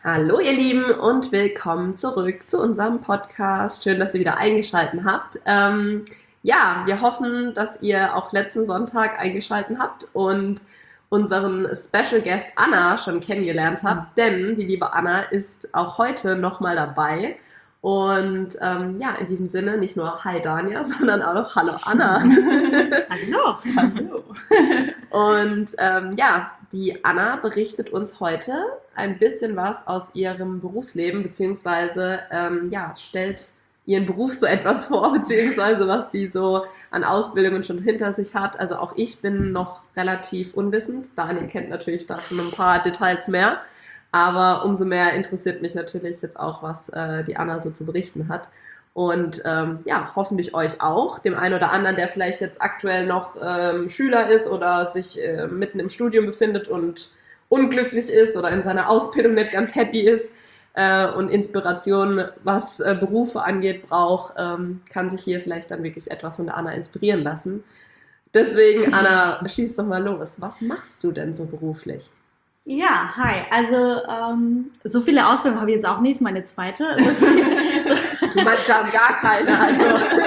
Hallo ihr Lieben und willkommen zurück zu unserem Podcast. Schön, dass ihr wieder eingeschaltet habt. Ja, wir hoffen, dass ihr auch letzten Sonntag eingeschaltet habt und unseren Special Guest Anna schon kennengelernt habt, denn die liebe Anna ist auch heute nochmal dabei. Und ja, in diesem Sinne nicht nur Hi Dania, sondern auch noch Hallo Anna. Hallo. Hallo. Und ja, die Anna berichtet uns heute ein bisschen was aus ihrem Berufsleben, beziehungsweise ja, stellt ihren Beruf so etwas vor, beziehungsweise was sie so an Ausbildungen schon hinter sich hat. Also auch ich bin noch relativ unwissend. Daniel kennt natürlich da schon ein paar Details mehr. Aber umso mehr interessiert mich natürlich jetzt auch, was die Anna so zu berichten hat. Und ja, hoffentlich euch auch, dem einen oder anderen, der vielleicht jetzt aktuell noch Schüler ist oder sich mitten im Studium befindet und unglücklich ist oder in seiner Ausbildung nicht ganz happy ist und Inspiration, was Berufe angeht, braucht, kann sich hier vielleicht dann wirklich etwas von der Anna inspirieren lassen. Deswegen, Anna, schieß doch mal los. Was machst du denn so beruflich? Ja, hi. Also so viele Ausbildungen habe ich jetzt auch nicht, meine zweite. Manche haben gar keine. Also.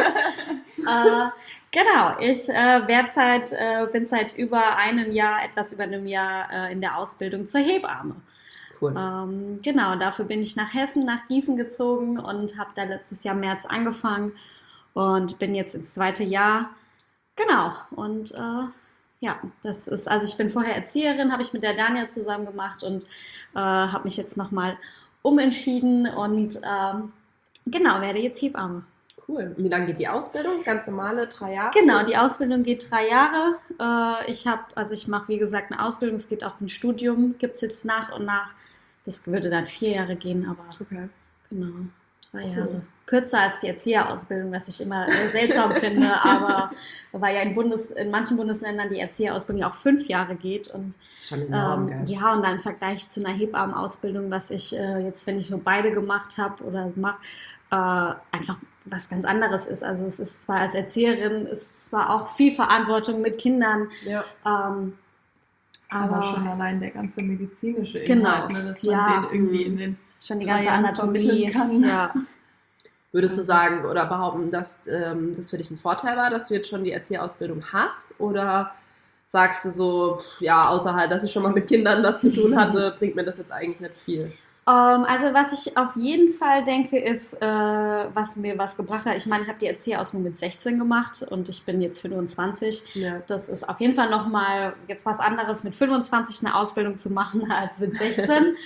Genau, ich bin seit über einem Jahr, etwas über einem Jahr in der Ausbildung zur Hebamme. Cool. Genau, dafür bin ich nach Hessen, nach Gießen gezogen und habe da letztes Jahr im März angefangen und bin jetzt ins zweite Jahr. Genau, und ja, das ist, also ich bin vorher Erzieherin, habe ich mit der Dania zusammen gemacht und habe mich jetzt nochmal umentschieden und genau, werde jetzt Hebamme. Cool. Und wie lange geht die Ausbildung? Ganz normale 3 Jahre? Genau, die Ausbildung geht 3 Jahre. Ich mache wie gesagt eine Ausbildung, es geht auch ein Studium, gibt es jetzt nach und nach. Das würde dann 4 Jahre gehen, aber okay. Genau, 3 Jahre. Kürzer als die Erzieherausbildung, was ich immer seltsam finde, aber weil ja in manchen Bundesländern die Erzieherausbildung auch 5 Jahre geht. Und, das ist schon enorm, gell? Ja, und dann im Vergleich zu einer Hebammenausbildung, was ich jetzt, wenn ich so beide gemacht habe oder mache, einfach was ganz anderes ist. Also es ist zwar als Erzieherin, ist zwar auch viel Verantwortung mit Kindern, ja. Aber schon allein der ganze medizinische Inhalt, genau, ne, dass man den irgendwie in den schon die ganze Anatomie kann. Ja. Würdest du sagen oder behaupten, dass das für dich ein Vorteil war, dass du jetzt schon die Erzieherausbildung hast? Oder sagst du so, ja, außer halt, dass ich schon mal mit Kindern das zu tun hatte, bringt mir das jetzt eigentlich nicht viel? Also was ich auf jeden Fall denke, ist, was mir was gebracht hat. Ich meine, ich habe die Erzieherausbildung mit 16 gemacht und ich bin jetzt 25. Ja. Das ist auf jeden Fall nochmal jetzt was anderes, mit 25 eine Ausbildung zu machen als mit 16.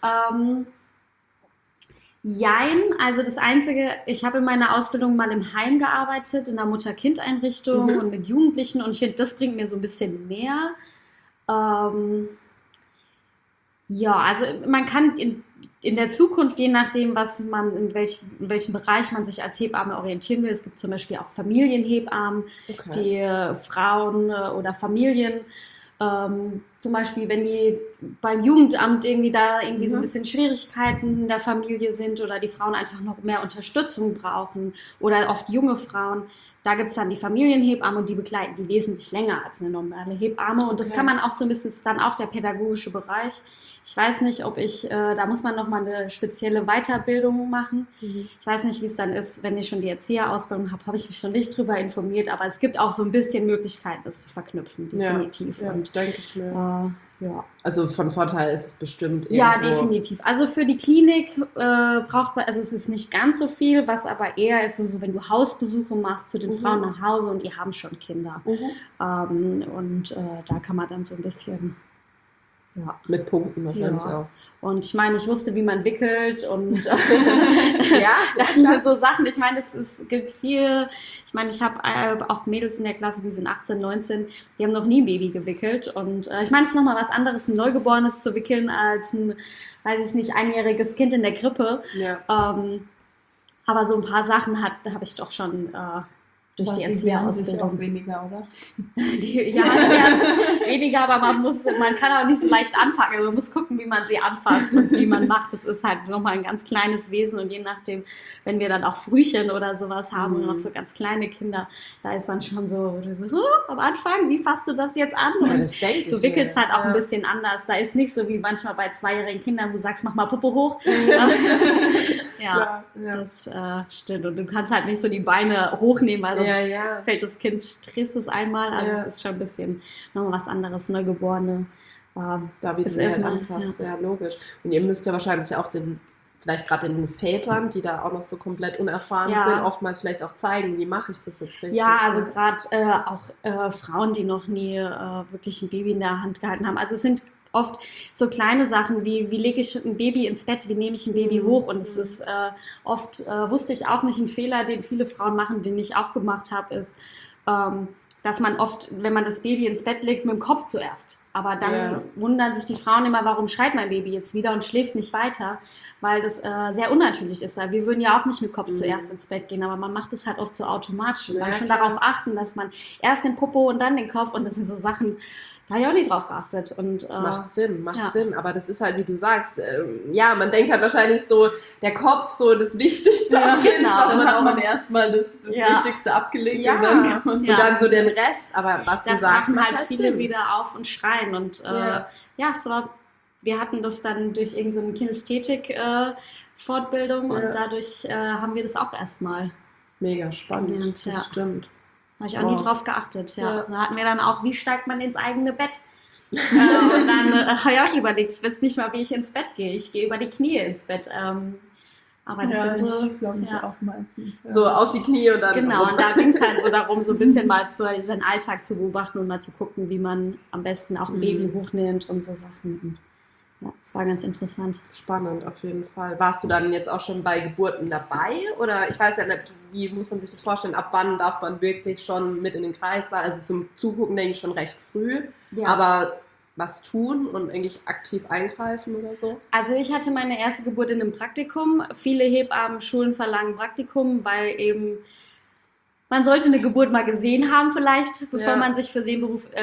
Jein, also das Einzige, ich habe in meiner Ausbildung mal im Heim gearbeitet, in der Mutter-Kind-Einrichtung und mit Jugendlichen und ich finde, das bringt mir so ein bisschen mehr. Ja, also man kann in der Zukunft, je nachdem, in welchem Bereich man sich als Hebamme orientieren will, es gibt zum Beispiel auch Familienhebammen, die Frauen oder Familien, zum Beispiel, wenn die beim Jugendamt irgendwie so ein bisschen Schwierigkeiten in der Familie sind oder die Frauen einfach noch mehr Unterstützung brauchen oder oft junge Frauen, da gibt es dann die Familienhebamme und die begleiten die wesentlich länger als eine normale Hebamme und das kann man auch so ein bisschen, ist dann auch der pädagogische Bereich. Ich weiß nicht, ob da muss man nochmal eine spezielle Weiterbildung machen. Ich weiß nicht, wie es dann ist, wenn ich schon die Erzieherausbildung habe ich mich schon nicht drüber informiert, aber es gibt auch so ein bisschen Möglichkeiten, das zu verknüpfen, definitiv. Ja, und denke ich mir. Ja. Also von Vorteil ist es bestimmt irgendwo. Ja, definitiv. Also für die Klinik braucht man, also es ist nicht ganz so viel, was aber eher ist, so wenn du Hausbesuche machst zu den Frauen nach Hause und die haben schon Kinder. Und da kann man dann so ein bisschen... Ja. Mit Punkten wahrscheinlich auch. Und ich meine, ich wusste, wie man wickelt und ja, das sind so Sachen, ich meine, es gibt viel, ich meine, ich habe auch Mädels in der Klasse, die sind 18, 19, die haben noch nie ein Baby gewickelt und ich meine, es ist nochmal was anderes, ein Neugeborenes zu wickeln, als ein, weiß ich nicht, einjähriges Kind in der Krippe. Ja. Aber so ein paar Sachen habe ich doch schon durch die Erzieherausbildung Erzieherausbildung. weniger, oder? Die werden weniger, aber man kann auch nicht so leicht anpacken. Also man muss gucken, wie man sie anfasst und wie man macht. Das ist halt nochmal ein ganz kleines Wesen und je nachdem, wenn wir dann auch Frühchen oder sowas haben und noch so ganz kleine Kinder, da ist dann schon so am Anfang, wie fasst du das jetzt an? Und du wickelst halt auch ein bisschen anders. Da ist nicht so wie manchmal bei 2-jährigen Kindern, wo du sagst, mach mal Popo hoch. Ja, das stimmt. Und du kannst halt nicht so die Beine hochnehmen, weil sonst fällt das Kind, drehst es einmal. Also es ist schon ein bisschen nochmal was anderes, Neugeborene. Da wie du halt anfasst, ja logisch. Und ihr müsst ja wahrscheinlich auch vielleicht gerade den Vätern, die da auch noch so komplett unerfahren sind, oftmals vielleicht auch zeigen, wie mache ich das jetzt richtig. Ja, also gerade auch Frauen, die noch nie wirklich ein Baby in der Hand gehalten haben. Also es sind oft so kleine Sachen wie lege ich ein Baby ins Bett, wie nehme ich ein Baby hoch und es ist oft, wusste ich auch nicht, ein Fehler, den viele Frauen machen, den ich auch gemacht habe, ist, dass man oft, wenn man das Baby ins Bett legt, mit dem Kopf zuerst. Aber dann wundern sich die Frauen immer, warum schreit mein Baby jetzt wieder und schläft nicht weiter, weil das sehr unnatürlich ist, weil wir würden ja auch nicht mit Kopf zuerst ins Bett gehen, aber man macht es halt oft so automatisch und dann schon darauf achten, dass man erst den Popo und dann den Kopf und das sind so Sachen, da habe ich auch nicht drauf geachtet. Und, macht Sinn, aber das ist halt, wie du sagst, man denkt halt wahrscheinlich so, der Kopf so das Wichtigste am Kind, was man auch erstmal das Wichtigste abgelegt und dann kann man und dann so den Rest, aber was du sagst, machen halt viele Sinn. Wieder auf und schreien und wir hatten das dann durch irgendeine Kinästhetik-Fortbildung und dadurch haben wir das auch erstmal. Mega spannend, das stimmt. Habe ich auch nie drauf geachtet, Da hatten wir dann auch, wie steigt man ins eigene Bett? Und dann habe ich auch schon überlegt, ich weiß nicht mal, wie ich ins Bett gehe. Ich gehe über die Knie ins Bett. Aber das sind so, glaube ich auch meistens. Ja. So auf die Knie und dann. Genau, und da ging es halt so darum, so ein bisschen mal seinen Alltag zu beobachten und mal zu gucken, wie man am besten auch ein Baby hochnimmt und so Sachen. Und ja, das war ganz interessant. Spannend, auf jeden Fall. Warst du dann jetzt auch schon bei Geburten dabei? Oder ich weiß ja nicht, wie muss man sich das vorstellen? Ab wann darf man wirklich schon mit in den Kreissaal? Also zum Zugucken denke ich schon recht früh. Ja. Aber was tun und eigentlich aktiv eingreifen oder so? Also ich hatte meine erste Geburt in einem Praktikum. Viele Hebammenschulen verlangen Praktikum, weil eben man sollte eine Geburt mal gesehen haben vielleicht, bevor man sich für den Beruf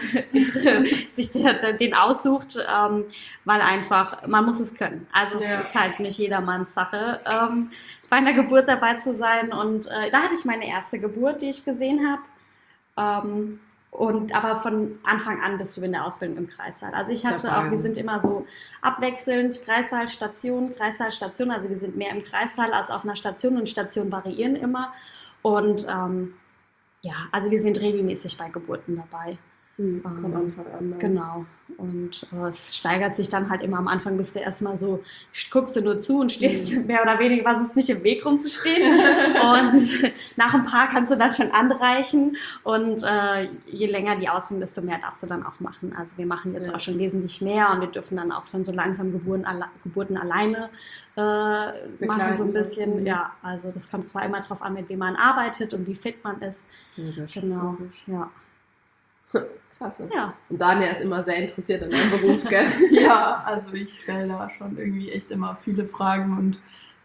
sich den aussucht, weil einfach, man muss es können. Also es ist halt nicht jedermanns Sache, bei einer Geburt dabei zu sein. Und da hatte ich meine erste Geburt, die ich gesehen habe. Aber von Anfang an bist du in der Ausbildung im Kreissaal. Also ich hatte auch, wir sind immer so abwechselnd Kreissaal, Station, also wir sind mehr im Kreissaal als auf einer Station und Stationen variieren immer. Und also wir sind regelmäßig bei Geburten dabei. Von Anfang an. Genau. Und es steigert sich dann halt immer am Anfang, bist du erstmal so, guckst du nur zu und stehst mehr oder weniger, was ist nicht im Weg rumzustehen. Und nach ein paar kannst du dann schon anreichen. Und je länger die Ausbildung, desto mehr darfst du dann auch machen. Also wir machen jetzt auch schon wesentlich mehr und wir dürfen dann auch schon so langsam Geburten alleine machen, so ein bisschen. Ja, also das kommt zwar immer drauf an, mit wem man arbeitet und wie fit man ist. Genau, ja. Klasse. Ja. Und Daniel ist immer sehr interessiert in deinem Beruf, gell? Ja, also ich stelle da schon irgendwie echt immer viele Fragen und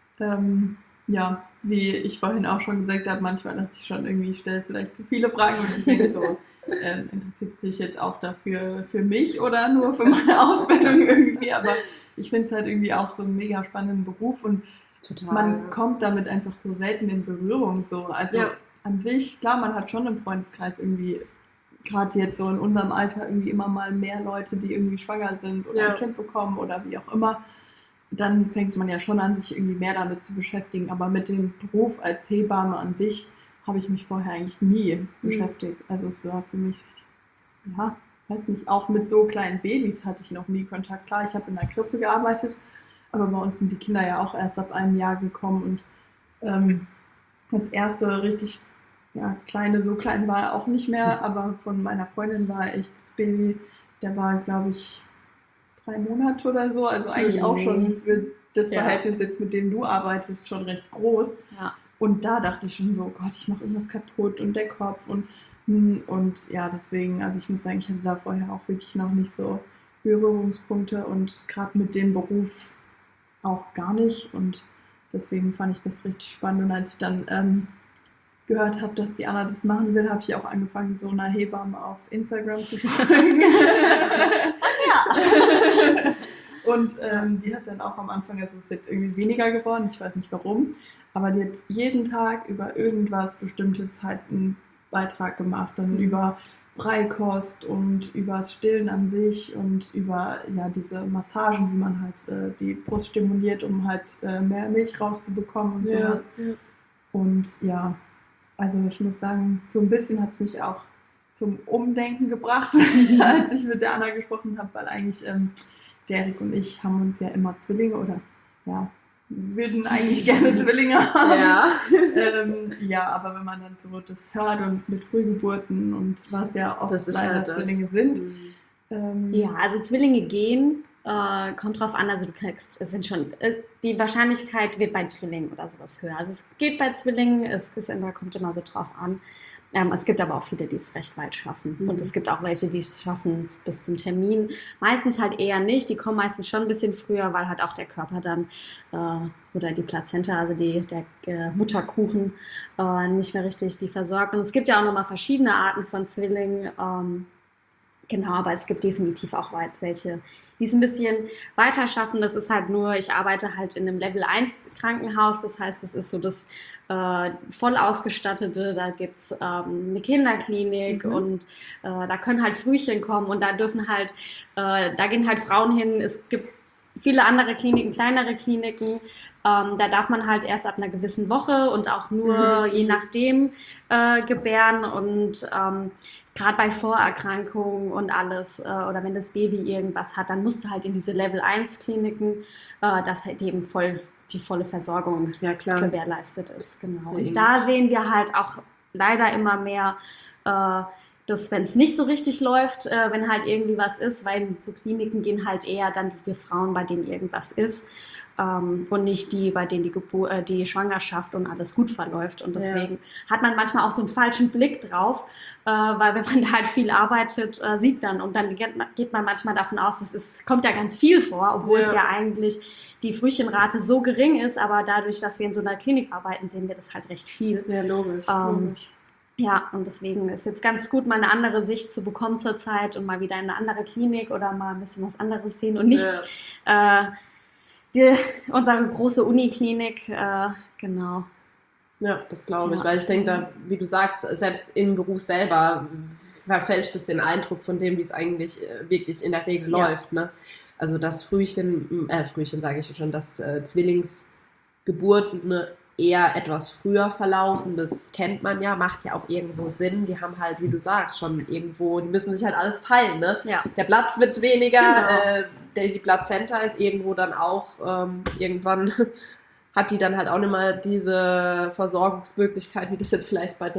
wie ich vorhin auch schon gesagt habe, manchmal dachte ich schon irgendwie, ich stelle vielleicht zu viele Fragen und ich denke so, interessiert sich jetzt auch dafür für mich oder nur für meine Ausbildung irgendwie, aber ich finde es halt irgendwie auch so einen mega spannenden Beruf und man kommt damit einfach so selten in Berührung, so, also an sich, klar, man hat schon im Freundeskreis irgendwie gerade jetzt so in unserem Alter irgendwie immer mal mehr Leute, die irgendwie schwanger sind oder ein Kind bekommen oder wie auch immer, dann fängt man ja schon an, sich irgendwie mehr damit zu beschäftigen. Aber mit dem Beruf als Hebamme an sich habe ich mich vorher eigentlich nie beschäftigt. Also es war für mich, weiß nicht, auch mit so kleinen Babys hatte ich noch nie Kontakt. Klar, ich habe in der Krippe gearbeitet, aber bei uns sind die Kinder ja auch erst ab einem Jahr gekommen und das erste richtig so klein war er auch nicht mehr, aber von meiner Freundin war echt das Baby, der war, glaube ich, 3 Monate oder so, also eigentlich auch schon für das Verhältnis jetzt, mit dem du arbeitest, schon recht groß. Ja. Und da dachte ich schon so, Gott, ich mache irgendwas kaputt und der Kopf und deswegen, also ich muss sagen, ich hatte da vorher auch wirklich noch nicht so Berührungspunkte und gerade mit dem Beruf auch gar nicht und deswegen fand ich das richtig spannend und als ich dann gehört habe, dass die Anna das machen will, habe ich auch angefangen, so einer Hebamme auf Instagram zu folgen. Ja. Und die hat dann auch am Anfang, also ist jetzt irgendwie weniger geworden, ich weiß nicht warum, aber die hat jeden Tag über irgendwas Bestimmtes halt einen Beitrag gemacht, dann über Beikost und über das Stillen an sich und über diese Massagen, wie man halt die Brust stimuliert, um halt mehr Milch rauszubekommen und so. Ja. Und ja, also ich muss sagen, so ein bisschen hat es mich auch zum Umdenken gebracht, als ich mit der Anna gesprochen habe, weil eigentlich der Erik und ich haben uns ja immer Zwillinge oder würden eigentlich gerne Zwillinge haben. Ja, aber wenn man dann so das hört und mit Frühgeburten und was ja auch leider halt Zwillinge sind. Ja, also Zwillinge gehen, kommt drauf an, also es sind schon, die Wahrscheinlichkeit wird bei Drilling oder sowas höher. Also es geht bei Zwillingen, kommt immer so drauf an. Es gibt aber auch viele, die es recht weit schaffen. Und es gibt auch welche, die es schaffen bis zum Termin. Meistens halt eher nicht. Die kommen meistens schon ein bisschen früher, weil halt auch der Körper dann oder die Plazenta, also der Mutterkuchen, nicht mehr richtig die versorgt. Und es gibt ja auch nochmal verschiedene Arten von Zwillingen. Genau, aber es gibt definitiv auch welche, die es ein bisschen weiter schaffen. Das ist halt nur, ich arbeite halt in einem Level 1 Krankenhaus. Das heißt, es ist so das voll ausgestattete, da gibt es eine Kinderklinik und da können halt Frühchen kommen und da dürfen halt, da gehen halt Frauen hin. Es gibt viele andere Kliniken, kleinere Kliniken, da darf man halt erst ab einer gewissen Woche und auch nur je nachdem gebären und gerade bei Vorerkrankungen und alles oder wenn das Baby irgendwas hat, dann musst du halt in diese Level 1 Kliniken, das halt eben die volle Versorgung gewährleistet ist. Genau. Und da sehen wir halt auch leider immer mehr, dass wenn es nicht so richtig läuft, wenn halt irgendwie was ist, weil so Kliniken gehen halt eher dann die Frauen, bei denen irgendwas ist und nicht die, bei denen die Schwangerschaft und alles gut verläuft. Und deswegen hat man manchmal auch so einen falschen Blick drauf, weil wenn man da halt viel arbeitet, sieht man und dann geht man manchmal davon aus, kommt ja ganz viel vor, obwohl es ja eigentlich die Frühchenrate so gering ist, aber dadurch, dass wir in so einer Klinik arbeiten, sehen wir das halt recht viel. Ja, logisch. Ja, und deswegen ist jetzt ganz gut, mal eine andere Sicht zu bekommen zurzeit und mal wieder in eine andere Klinik oder mal ein bisschen was anderes sehen und nicht unsere große Uniklinik, genau. Ja, das glaube ich, weil ich denke, da, wie du sagst, selbst im Beruf selber verfälscht es den Eindruck von dem, wie es eigentlich wirklich in der Regel läuft, ne? Also das Frühchen sage ich schon, dass Zwillingsgeburten eher etwas früher verlaufen, das kennt man ja, macht ja auch irgendwo Sinn. Die haben halt, wie du sagst, schon irgendwo, die müssen sich halt alles teilen, ne? Ja. Der Platz wird weniger, die Plazenta ist irgendwo dann auch, irgendwann hat die dann halt auch nicht mehr diese Versorgungsmöglichkeit, wie das jetzt vielleicht bei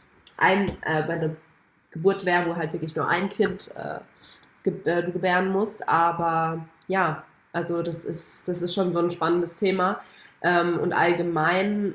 einer Geburt wäre, wo halt wirklich nur ein Kind du gebären musst, aber ja, also das ist schon so ein spannendes Thema. Und allgemein,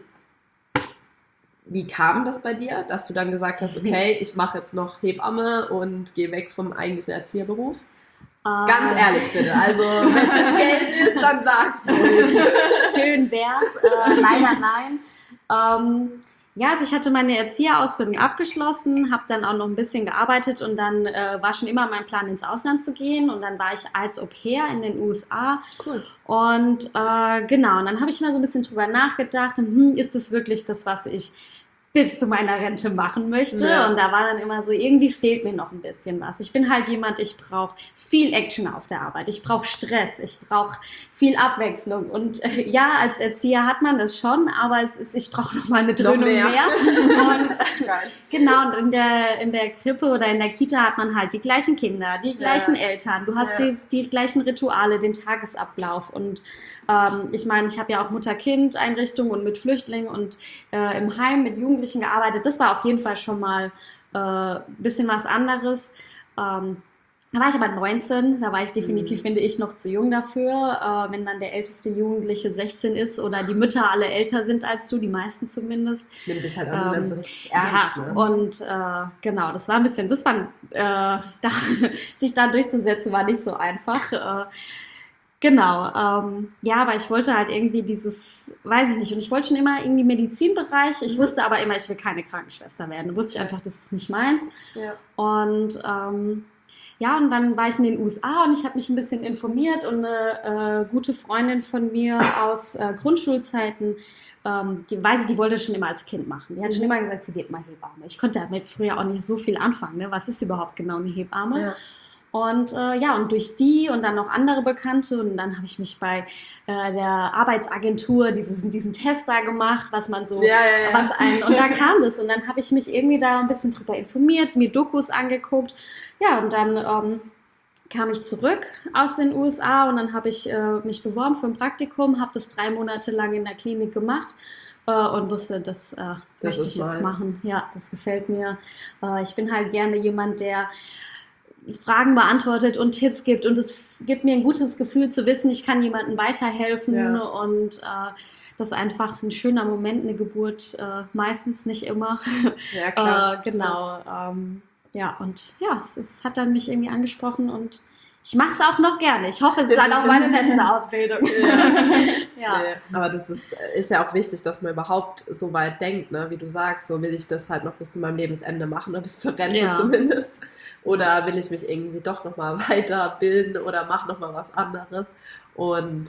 wie kam das bei dir, dass du dann gesagt hast, okay, ich mache jetzt noch Hebamme und gehe weg vom eigentlichen Erzieherberuf? Ganz ehrlich bitte, also wenn es das Geld ist, dann sag's ruhig. Schön wär's, leider nein. Ja, also ich hatte meine Erzieherausbildung abgeschlossen, habe dann auch noch ein bisschen gearbeitet und dann war schon immer mein Plan, ins Ausland zu gehen und dann war ich als Au-pair in den USA. Cool. Und genau, und dann habe ich mal so ein bisschen drüber nachgedacht, ist das wirklich das, was ich bis zu meiner Rente machen möchte? Ja. Und da war dann immer so, irgendwie fehlt mir noch ein bisschen was. Ich bin halt jemand, ich brauche viel Action auf der Arbeit, ich brauche Stress, ich brauche viel Abwechslung und ja, als Erzieher hat man das schon, aber ich brauche noch mal eine Dröhnung mehr. Und genau, und in der Krippe oder in der Kita hat man halt die gleichen Kinder, die gleichen Eltern, du hast die gleichen Rituale, den Tagesablauf und ich meine, ich habe ja auch Mutter-Kind-Einrichtungen und mit Flüchtlingen und im Heim mit Jugendlichen gearbeitet. Das war auf jeden Fall schon mal ein bisschen was anderes. Da war ich aber 19, da war ich definitiv, finde ich, noch zu jung dafür. Wenn dann der älteste Jugendliche 16 ist oder die Mütter alle älter sind als du, die meisten zumindest. Nimm dich halt auch nicht so richtig ernst. Ja, ne? Und genau, das war ein bisschen, sich da durchzusetzen, war nicht so einfach. Genau, ja, aber ich wollte halt irgendwie weiß ich nicht, und ich wollte schon immer irgendwie Medizinbereich, ich wusste aber immer, ich will keine Krankenschwester werden, da wusste ich einfach, das ist nicht meins. Ja. Und ja, und dann war ich in den USA und ich habe mich ein bisschen informiert und eine gute Freundin von mir aus Grundschulzeiten, die wollte schon immer als Kind machen. Die hat schon immer gesagt, sie wird mal Hebamme. Ich konnte damit früher auch nicht so viel anfangen. Ne? Was ist überhaupt genau eine Hebamme? Ja. Und und durch die und dann noch andere Bekannte und dann habe ich mich bei der Arbeitsagentur diesen Test da gemacht, was man so, und da kam das und dann habe ich mich irgendwie da ein bisschen drüber informiert, mir Dokus angeguckt, ja, und dann kam ich zurück aus den USA und dann habe ich mich beworben für ein Praktikum, habe das 3 Monate lang in der Klinik gemacht und wusste, das möchte ich jetzt machen. Ja, das gefällt mir. Ich bin halt gerne jemand, der Fragen beantwortet und Tipps gibt und es gibt mir ein gutes Gefühl zu wissen, ich kann jemandem weiterhelfen und das ist einfach ein schöner Moment, eine Geburt, meistens, nicht immer. Ja, klar. Genau. Und ja, es hat dann mich irgendwie angesprochen und ich mache es auch noch gerne. Ich hoffe, es ist dann auch meine letzte Ausbildung. Ja. Aber das ist ja auch wichtig, dass man überhaupt so weit denkt, ne? Wie du sagst, so will ich das halt noch bis zu meinem Lebensende machen, oder bis zur Rente zumindest. Oder will ich mich irgendwie doch nochmal weiterbilden oder mache nochmal was anderes. Und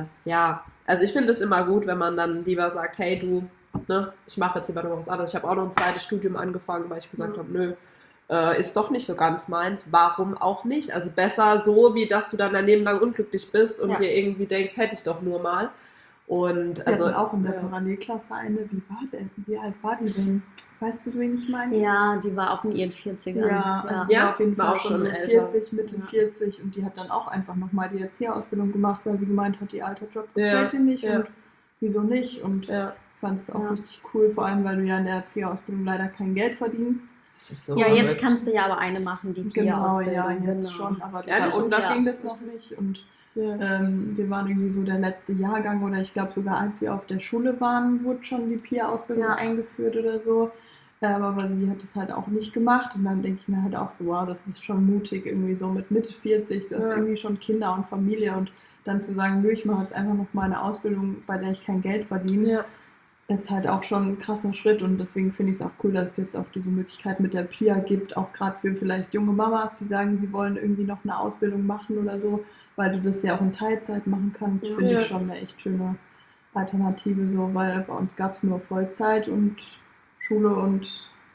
also ich finde es immer gut, wenn man dann lieber sagt, hey du, ne, ich mache jetzt lieber noch was anderes. Ich habe auch noch ein zweites Studium angefangen, weil ich gesagt habe, nö, ist doch nicht so ganz meins. Warum auch nicht? Also besser so, wie dass du dann dein Leben lang unglücklich bist und dir irgendwie denkst, hätte ich doch nur mal. Und also auch in der Parallelklasse eine, wie alt war die denn? Weißt du, wen ich meine? Ja, die war auch in ihren 40ern. Ja, also die war auf jeden Fall auch schon älter. 40, Mitte 40 und die hat dann auch einfach nochmal die Erzieherausbildung gemacht, weil sie gemeint hat, ihr alter Job gefällt ihr nicht und wieso nicht? Und ich fand es auch richtig cool, vor allem, weil du ja in der Erzieherausbildung leider kein Geld verdienst. So jetzt kannst du ja aber eine machen, die PIA-Ausbildung. Genau, jetzt schon, aber das ging das noch nicht und wir waren irgendwie so der letzte Jahrgang oder ich glaube sogar als wir auf der Schule waren, wurde schon die PIA-Ausbildung eingeführt oder so. Aber sie hat es halt auch nicht gemacht und dann denke ich mir halt auch so, wow, das ist schon mutig, irgendwie so mit Mitte 40, du hast irgendwie schon Kinder und Familie und dann zu sagen, nö, ich mache jetzt einfach noch mal eine Ausbildung, bei der ich kein Geld verdiene, ist halt auch schon ein krasser Schritt und deswegen finde ich es auch cool, dass es jetzt auch diese Möglichkeit mit der PIA gibt, auch gerade für vielleicht junge Mamas, die sagen, sie wollen irgendwie noch eine Ausbildung machen oder so, weil du das ja auch in Teilzeit machen kannst, finde ich schon eine echt schöne Alternative so, weil bei uns gab es nur Vollzeit und Schule und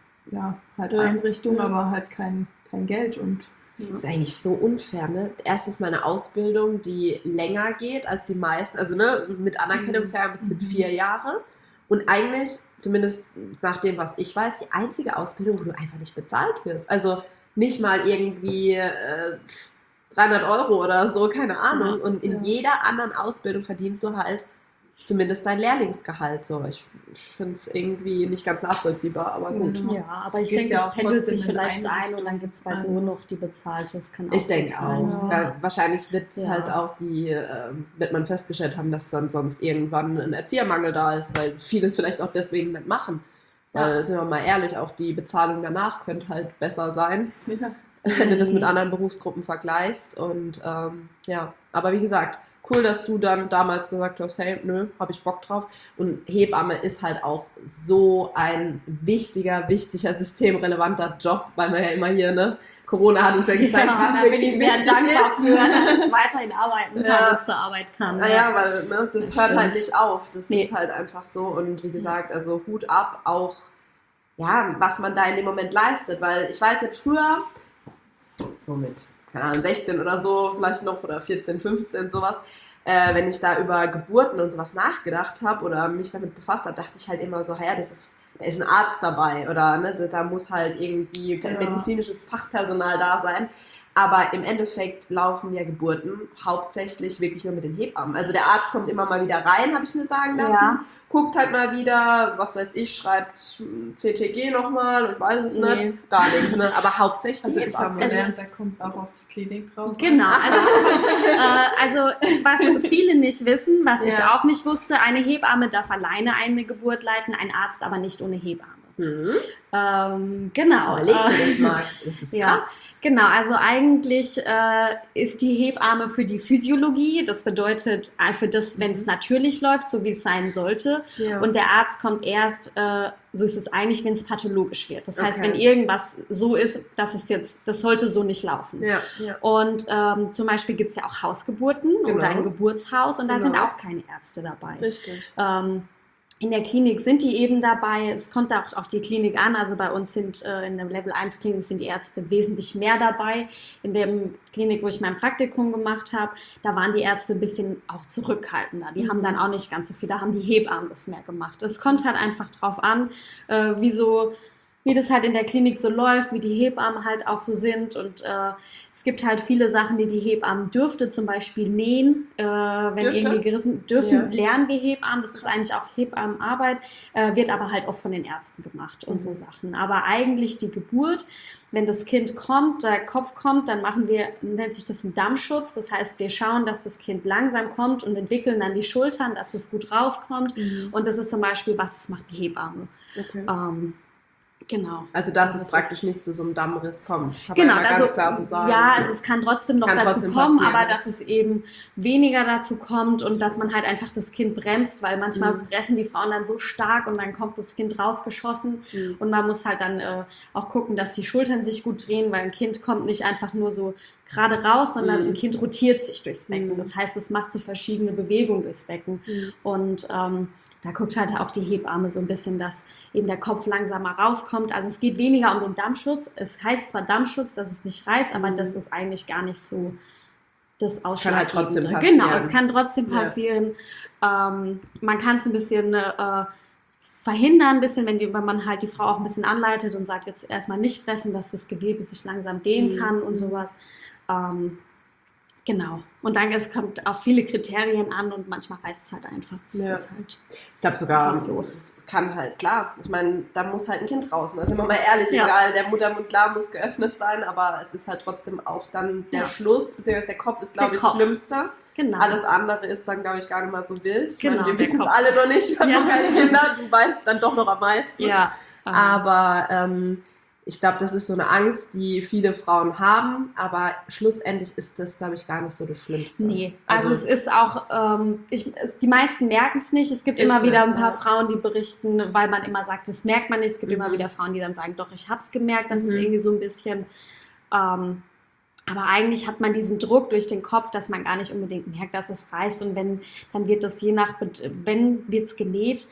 halt Einrichtung, aber halt kein Geld und das ist eigentlich so unfair, ne? Erstens mal eine Ausbildung, die länger geht als die meisten, also ne, mit Anerkennungsjahr sind 4 Jahre und eigentlich, zumindest nach dem, was ich weiß, die einzige Ausbildung, wo du einfach nicht bezahlt wirst. Also nicht mal irgendwie 300 € oder so, keine Ahnung. Und in jeder anderen Ausbildung verdienst du halt zumindest dein Lehrlingsgehalt. So. Ich finde es irgendwie nicht ganz nachvollziehbar, aber gut. Ja, aber ich denke, das pendelt sich vielleicht ein und dann gibt es bald nur noch die bezahlte. Das kann auch ich denke auch. Ja, wahrscheinlich wird halt auch wird man festgestellt haben, dass dann sonst irgendwann ein Erziehermangel da ist, weil viele es vielleicht auch deswegen nicht machen. Weil, sind wir mal ehrlich, auch die Bezahlung danach könnte halt besser sein. Ja. Wenn du das mit anderen Berufsgruppen vergleichst. Und aber wie gesagt, cool, dass du dann damals gesagt hast, hey, nö, habe ich Bock drauf. Und Hebamme ist halt auch so ein wichtiger, systemrelevanter Job, weil man ja immer hier, ne, Corona hat uns ja gezeigt, was wirklich wichtig ist. Da bin ich sehr dankbar für, dass ich weiterhin arbeiten kann und zur Arbeit kann. Naja, weil ne, das hört halt nicht auf. Das ist halt einfach so. Und wie gesagt, also Hut ab, auch was man da in dem Moment leistet. Weil ich weiß nicht, früher so mit, keine Ahnung, 16 oder so, vielleicht noch, oder 14, 15, sowas, wenn ich da über Geburten und sowas nachgedacht habe oder mich damit befasst habe, dachte ich halt immer so, da ist ein Arzt dabei oder ne, da muss halt irgendwie medizinisches Fachpersonal da sein. Aber im Endeffekt laufen ja Geburten hauptsächlich wirklich nur mit den Hebammen. Also der Arzt kommt immer mal wieder rein, habe ich mir sagen lassen, guckt halt mal wieder, was weiß ich, schreibt CTG nochmal, ich weiß es nicht, gar nichts, ne? Aber hauptsächlich also Hebammen. Da kommt es auch auf die Klinik drauf. Genau, also was viele nicht wissen, was ich auch nicht wusste, eine Hebamme darf alleine eine Geburt leiten, ein Arzt aber nicht ohne Hebamme. Genau. Überleg dir das mal. Das ist krass. Genau, also eigentlich ist die Hebamme für die Physiologie, das bedeutet für das, wenn es natürlich läuft, so wie es sein sollte. Ja. Und der Arzt kommt erst, so ist es eigentlich, wenn es pathologisch wird. Das heißt, wenn irgendwas so ist, das sollte so nicht laufen. Ja. Ja. Und zum Beispiel gibt es ja auch Hausgeburten oder ein Geburtshaus und da sind auch keine Ärzte dabei. Richtig. In der Klinik sind die eben dabei, es kommt auch auf die Klinik an, also bei uns sind in der Level 1 Klinik sind die Ärzte wesentlich mehr dabei. In der Klinik, wo ich mein Praktikum gemacht habe, da waren die Ärzte ein bisschen auch zurückhaltender. Die haben dann auch nicht ganz so viel, da haben die Hebammen das mehr gemacht. Es kommt halt einfach drauf an, wie das halt in der Klinik so läuft, wie die Hebammen halt auch so sind und es gibt halt viele Sachen, die Hebammen dürfte, zum Beispiel nähen, wenn irgendwie gerissen, lernen wir Hebammen, das ist eigentlich auch Hebammenarbeit, wird aber halt oft von den Ärzten gemacht und so Sachen. Aber eigentlich die Geburt, wenn das Kind kommt, der Kopf kommt, dann nennt sich das ein Dammschutz, das heißt, wir schauen, dass das Kind langsam kommt und entwickeln dann die Schultern, dass es gut rauskommt und das ist zum Beispiel, was macht die Hebamme. Okay. Genau. Also dass es praktisch nicht zu so einem Dammriss kommt. Genau, also klar so sagen. Ja, also es kann trotzdem noch dazu kommen, aber dass es eben weniger dazu kommt und dass man halt einfach das Kind bremst, weil manchmal pressen die Frauen dann so stark und dann kommt das Kind rausgeschossen und man muss halt dann auch gucken, dass die Schultern sich gut drehen, weil ein Kind kommt nicht einfach nur so gerade raus, sondern ein Kind rotiert sich durchs Becken. Das heißt, es macht so verschiedene Bewegungen durchs Becken und da guckt halt auch die Hebamme so ein bisschen, dass eben der Kopf langsamer rauskommt. Also es geht weniger um den Dammschutz. Es heißt zwar Dammschutz, dass es nicht reißt, aber das ist eigentlich gar nicht so das Ausschlaggebende. Es kann halt trotzdem passieren. Genau, es kann trotzdem passieren. Ja. Man kann es ein bisschen verhindern, wenn man halt die Frau auch ein bisschen anleitet und sagt, jetzt erstmal nicht pressen, dass das Gewebe sich langsam dehnen kann und sowas. Genau. Und dann, es kommt auf viele Kriterien an und manchmal reißt es halt einfach. Das ist halt ich glaube sogar, so. Das kann halt, klar, ich meine, da muss halt ein Kind raus. Da sind wir mal ehrlich, egal, der Muttermund, klar, muss geöffnet sein, aber es ist halt trotzdem auch dann der Schluss, beziehungsweise der Kopf ist, glaube ich, schlimmster. Genau. Alles andere ist dann, glaube ich, gar nicht mal so wild. Genau, wir wissen es alle noch nicht, wir haben noch keine Kinder, du weißt dann doch noch am meisten. Ja. Aber ich glaube, das ist so eine Angst, die viele Frauen haben, aber schlussendlich ist das, glaube ich, gar nicht so das Schlimmste. Nee, also es ist auch, die meisten merken es nicht. Es gibt immer wieder ein paar Frauen, die berichten, weil man immer sagt, das merkt man nicht. Es gibt immer wieder Frauen, die dann sagen, doch, ich habe es gemerkt, das ist irgendwie so ein bisschen, aber eigentlich hat man diesen Druck durch den Kopf, dass man gar nicht unbedingt merkt, dass es reißt und wenn, dann wird das wird es genäht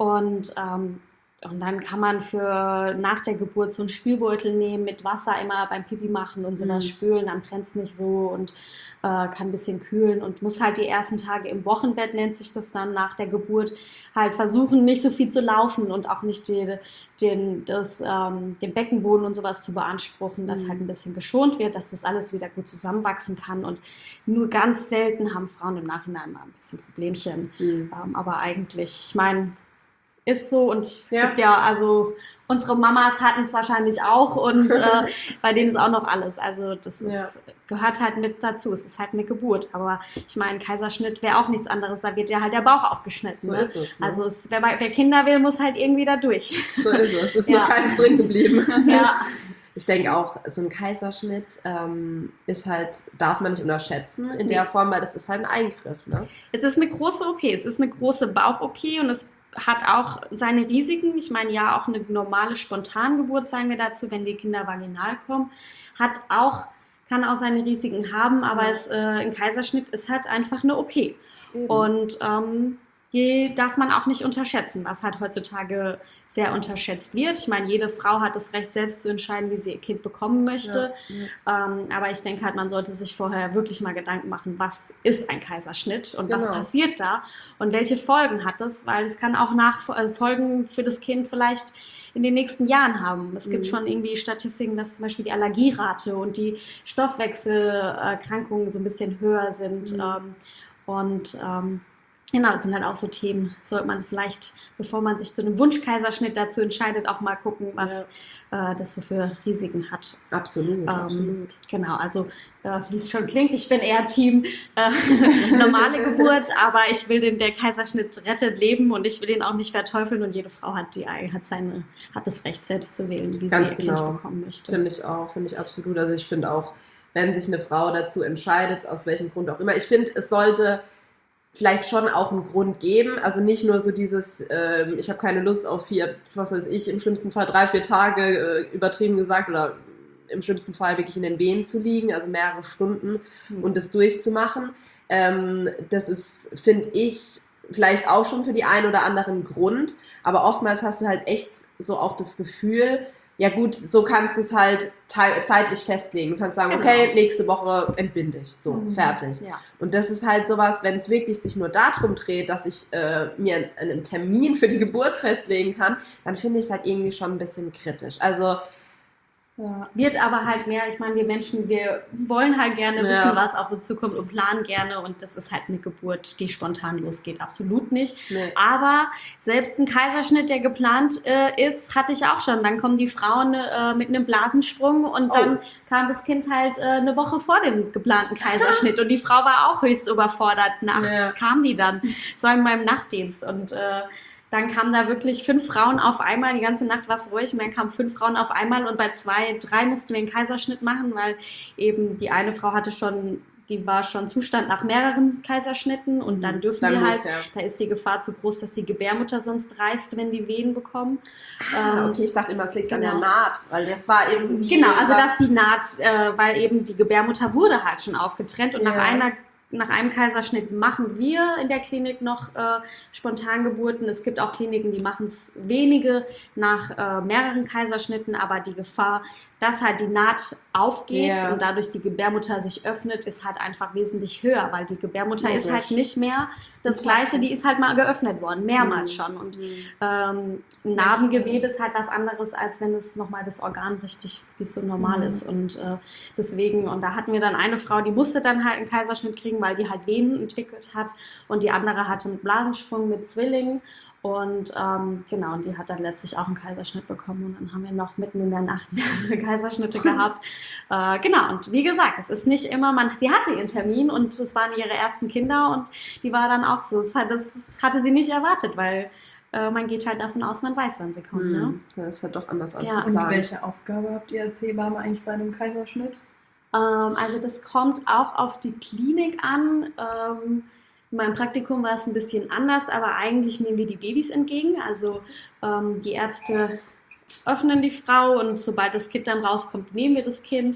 und dann kann man nach der Geburt so einen Spülbeutel nehmen, mit Wasser immer beim Pipi machen und sowas spülen, dann brennt es nicht so und kann ein bisschen kühlen und muss halt die ersten Tage im Wochenbett, nennt sich das dann, nach der Geburt, halt versuchen, nicht so viel zu laufen und auch nicht den Beckenboden und sowas zu beanspruchen, dass halt ein bisschen geschont wird, dass das alles wieder gut zusammenwachsen kann und nur ganz selten haben Frauen im Nachhinein mal ein bisschen Problemchen, aber eigentlich, ich meine, ist so und es gibt also unsere Mamas hatten es wahrscheinlich auch und bei denen ist auch noch alles. Also das gehört halt mit dazu. Es ist halt eine Geburt. Aber ich meine, Kaiserschnitt wäre auch nichts anderes. Da wird ja halt der Bauch aufgeschnitten. So ist es. Ne? Also wer Kinder will, muss halt irgendwie da durch. So ist es. Es ist nur keins drin geblieben. Ja. Ich denke auch, so ein Kaiserschnitt ist halt, darf man nicht unterschätzen in der Form, weil das ist halt ein Eingriff. Ne? Es ist eine große OP. Es ist eine große Bauch-OP und es hat auch seine Risiken. Ich meine, ja, auch eine normale Spontangeburt, sagen wir dazu, wenn die Kinder vaginal kommen, kann auch seine Risiken haben, aber ein Kaiserschnitt ist halt einfach eine OP. Und die darf man auch nicht unterschätzen, was halt heutzutage sehr unterschätzt wird. Ich meine, jede Frau hat das Recht, selbst zu entscheiden, wie sie ihr Kind bekommen möchte. Aber ich denke halt, man sollte sich vorher wirklich mal Gedanken machen, was ist ein Kaiserschnitt und was passiert da und welche Folgen hat das, weil es kann auch Folgen für das Kind vielleicht in den nächsten Jahren haben. Es gibt schon irgendwie Statistiken, dass zum Beispiel die Allergierate und die Stoffwechselerkrankungen so ein bisschen höher sind. Genau, das sind halt auch so Themen, sollte man vielleicht, bevor man sich zu einem Wunschkaiserschnitt dazu entscheidet, auch mal gucken, was das so für Risiken hat. Absolut, absolut. Genau, also wie es schon klingt, ich bin eher Team normale Geburt, aber ich will der Kaiserschnitt rettet Leben und ich will ihn auch nicht verteufeln und jede Frau hat das Recht, selbst zu wählen, wie Ganz sie ihr genau. Kind bekommen möchte. Finde ich absolut. Also ich finde auch, wenn sich eine Frau dazu entscheidet, aus welchem Grund auch immer, ich finde, es sollte vielleicht schon auch einen Grund geben, also nicht nur so dieses, ich habe keine Lust auf 4, was weiß ich, im schlimmsten Fall 3-4 Tage, übertrieben gesagt, oder im schlimmsten Fall wirklich in den Wehen zu liegen, also mehrere Stunden und das durchzumachen. Das ist, finde ich, vielleicht auch schon für die einen oder anderen Grund, aber oftmals hast du halt echt so auch das Gefühl, ja gut, so kannst du es halt zeitlich festlegen. Du kannst sagen, okay, nächste Woche entbinde ich. So, fertig. Ja. Und das ist halt sowas, wenn es wirklich sich nur darum dreht, dass ich mir einen Termin für die Geburt festlegen kann, dann finde ich es halt irgendwie schon ein bisschen kritisch. Also wird aber halt mehr, ich meine, wir Menschen, wir wollen halt gerne wissen, was auf uns zukommt und planen gerne und das ist halt eine Geburt, die spontan losgeht, absolut nicht. Nee. Aber selbst ein Kaiserschnitt, der geplant ist, hatte ich auch schon. Dann kommen die Frauen mit einem Blasensprung und dann kam das Kind halt eine Woche vor dem geplanten Kaiserschnitt und die Frau war auch höchst überfordert. Nachts kam die dann, so in meinem Nachtdienst und dann kamen da wirklich 5 Frauen auf einmal, die ganze Nacht war es ruhig und dann kamen 5 Frauen auf einmal und bei 2, 3 mussten wir einen Kaiserschnitt machen, weil eben die eine Frau die war schon Zustand nach mehreren Kaiserschnitten und dann dürfen wir halt, da ist die Gefahr zu groß, dass die Gebärmutter sonst reißt, wenn die Wehen bekommen. Okay, ich dachte immer, es liegt an der Naht, weil das war irgendwie... Genau, also dass die Naht, weil eben die Gebärmutter wurde halt schon aufgetrennt und nach einem Kaiserschnitt machen wir in der Klinik noch Spontangeburten. Es gibt auch Kliniken, die machen es wenige nach mehreren Kaiserschnitten, aber die Gefahr, dass halt die Naht aufgeht und dadurch die Gebärmutter sich öffnet, ist halt einfach wesentlich höher, weil die Gebärmutter ist halt nicht mehr das Gleiche, die ist halt mal geöffnet worden, mehrmals schon. Und Narbengewebe ist halt was anderes, als wenn es nochmal das Organ richtig, wie es so normal ist. Und deswegen, und da hatten wir dann eine Frau, die musste dann halt einen Kaiserschnitt kriegen, weil die halt Venen entwickelt hat. Und die andere hatte einen Blasensprung mit Zwillingen. Und genau, und die hat dann letztlich auch einen Kaiserschnitt bekommen und dann haben wir noch mitten in der Nacht mehrere Kaiserschnitte gehabt. Genau, und wie gesagt, es ist nicht immer, die hatte ihren Termin und es waren ihre ersten Kinder und die war dann auch so, das hatte sie nicht erwartet, weil man geht halt davon aus, man weiß, wann sie kommt. Ne? Das ist halt doch anders als geplant. Und welche Aufgabe habt ihr als Hebamme eigentlich bei einem Kaiserschnitt? Also das kommt auch auf die Klinik an. In meinem Praktikum war es ein bisschen anders, aber eigentlich nehmen wir die Babys entgegen. Also die Ärzte öffnen die Frau und sobald das Kind dann rauskommt, nehmen wir das Kind.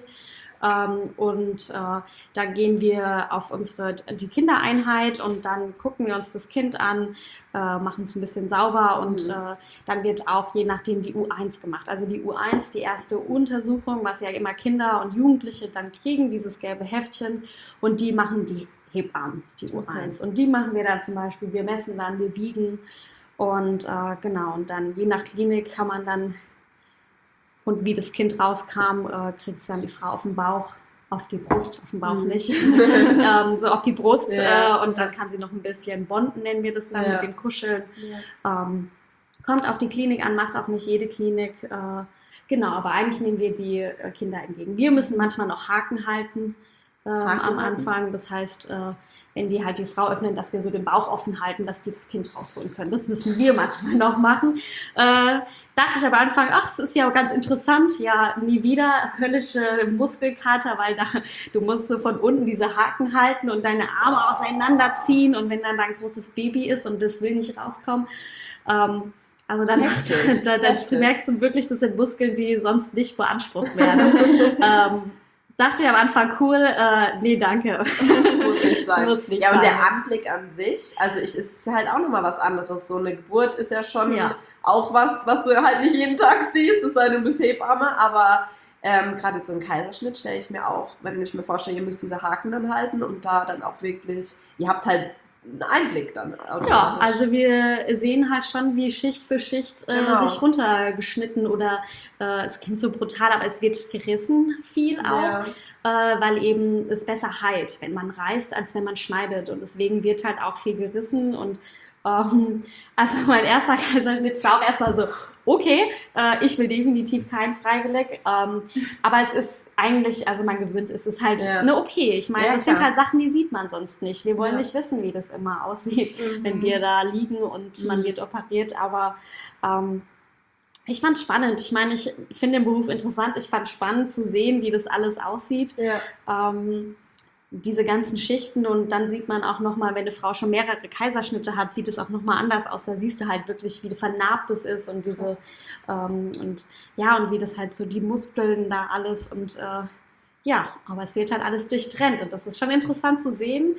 Da gehen wir auf die Kindereinheit und dann gucken wir uns das Kind an, machen es ein bisschen sauber und dann wird auch je nachdem die U1 gemacht. Also die U1, die erste Untersuchung, was ja immer Kinder und Jugendliche dann kriegen, dieses gelbe Heftchen und die machen die Hebammen, die U1. Und die machen wir dann zum Beispiel, wir messen dann, wir wiegen und genau, und dann je nach Klinik kann man dann, und wie das Kind rauskam, kriegt es dann die Frau auf den Bauch, auf die Brust, auf den Bauch nicht, so auf die Brust und dann kann sie noch ein bisschen bonden, nennen wir das dann, mit dem Kuscheln. Kommt auf die Klinik an, macht auch nicht jede Klinik, genau, aber eigentlich nehmen wir die Kinder entgegen. Wir müssen manchmal noch Haken halten, am Anfang. Das heißt, wenn die halt die Frau öffnen, dass wir so den Bauch offen halten, dass die das Kind rausholen können. Das müssen wir manchmal noch machen. Dachte ich am Anfang, ach, das ist ja ganz interessant. Ja, nie wieder höllische Muskelkater, weil du musst so von unten diese Haken halten und deine Arme auseinanderziehen und wenn dann ein großes Baby ist und das will nicht rauskommen. Also dann merkst du wirklich, das sind Muskeln, die sonst nicht beansprucht werden. Dachte ich am Anfang, cool, nee, danke. Muss nicht sein. Und der Anblick an sich, also ist halt auch nochmal was anderes. So eine Geburt ist ja schon auch was du halt nicht jeden Tag siehst, es sei denn, du bist Hebamme, aber gerade so einen Kaiserschnitt stelle ich mir auch, wenn ich mir vorstelle, ihr müsst diese Haken dann halten und da dann auch wirklich, ihr habt halt einen Einblick dann. Ja, also wir sehen halt schon, wie Schicht für Schicht sich runtergeschnitten oder es klingt so brutal, aber es wird gerissen viel auch, weil eben es besser heilt, wenn man reißt, als wenn man schneidet und deswegen wird halt auch viel gerissen und also mein erster Kaiserschnitt, ich war auch erstmal so, okay, ich will definitiv keinen freiwillig, aber es ist eigentlich, also man gewöhnt es ist halt eine OP. Ich meine, das sind halt Sachen, die sieht man sonst nicht. Wir wollen nicht wissen, wie das immer aussieht, wenn wir da liegen und man wird operiert, aber ich fand es spannend. Ich meine, ich finde den Beruf interessant. Ich fand es spannend zu sehen, wie das alles aussieht. Ja. Diese ganzen Schichten und dann sieht man auch nochmal, wenn eine Frau schon mehrere Kaiserschnitte hat, sieht es auch nochmal anders aus. Da siehst du halt wirklich, wie vernarbt es ist und diese und wie das halt so die Muskeln da alles und ja, aber es wird halt alles durchtrennt und das ist schon interessant zu sehen.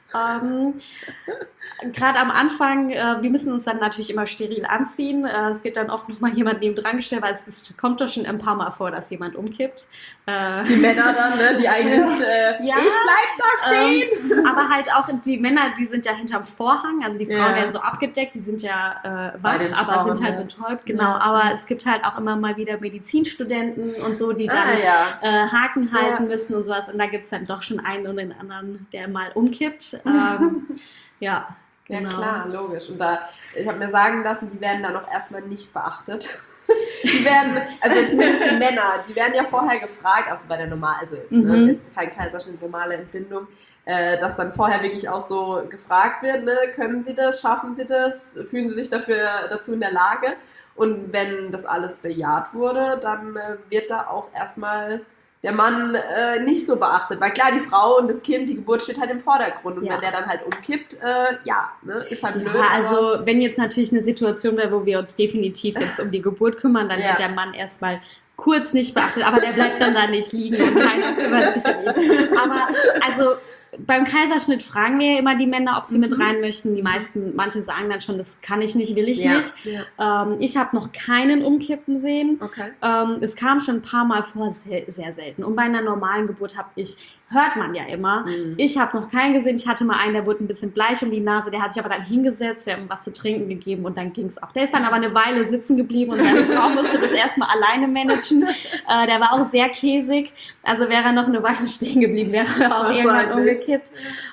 Gerade am Anfang, wir müssen uns dann natürlich immer steril anziehen. Es wird dann oft nochmal jemand neben dran gestellt, weil es kommt doch schon ein paar Mal vor, dass jemand umkippt. Die Männer dann, ne, die eigentlich, ich bleib da stehen. Aber halt auch die Männer, die sind ja hinterm Vorhang, also die Frauen werden so abgedeckt, die sind ja wach, aber sind halt betäubt, genau. Ja. Aber es gibt halt auch immer mal wieder Medizinstudenten und so, die dann Haken halten müssen und sowas. Und da gibt es dann doch schon einen oder den anderen, der mal umkippt. Ja, klar, logisch. Und ich habe mir sagen lassen, die werden dann auch erstmal nicht beachtet. Die werden, also zumindest die Männer, die werden ja vorher gefragt, auch so bei der jetzt kein Kaiserschnitt, normale Entbindung, dass dann vorher wirklich auch so gefragt wird, ne, können sie das, schaffen sie das, fühlen sie sich dazu in der Lage? Und wenn das alles bejaht wurde, dann wird da auch erstmal der Mann nicht so beachtet. Weil klar, die Frau und das Kind, die Geburt steht halt im Vordergrund. Und wenn der dann halt umkippt, ist halt blöd. Ja, also wenn jetzt natürlich eine Situation wäre, wo wir uns definitiv jetzt um die Geburt kümmern, dann wird der Mann erstmal kurz nicht beachtet, aber der bleibt dann da nicht liegen und keiner kümmert sich um ihn. Aber also beim Kaiserschnitt fragen wir ja immer die Männer, ob sie mit rein möchten. Manche sagen dann schon, das kann ich nicht, will ich nicht. Ja. Ich habe noch keinen umkippen sehen. Okay. Es kam schon ein paar Mal vor, sehr selten. Und bei einer normalen Geburt hört man ja immer. Ich habe noch keinen gesehen. Ich hatte mal einen, der wurde ein bisschen bleich um die Nase, der hat sich aber dann hingesetzt, der hat ihm was zu trinken gegeben und dann ging es auch. Der ist dann aber eine Weile sitzen geblieben und seine Frau musste das erstmal alleine managen. Der war auch sehr käsig. Also wäre er noch eine Weile stehen geblieben, wäre er auch irgendwann umgekippt.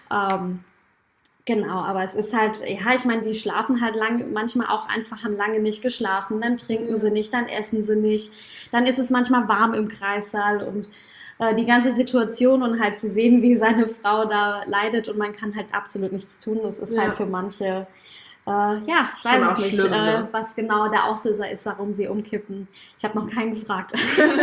Genau, aber es ist halt, ich meine, die schlafen halt manchmal auch einfach, haben lange nicht geschlafen, dann trinken sie nicht, dann essen sie nicht, dann ist es manchmal warm im Kreissaal und die ganze Situation und halt zu sehen, wie seine Frau da leidet und man kann halt absolut nichts tun, das ist halt für manche, ich weiß es nicht, schlimm, was genau der Auslöser ist, warum sie umkippen. Ich habe noch keinen gefragt.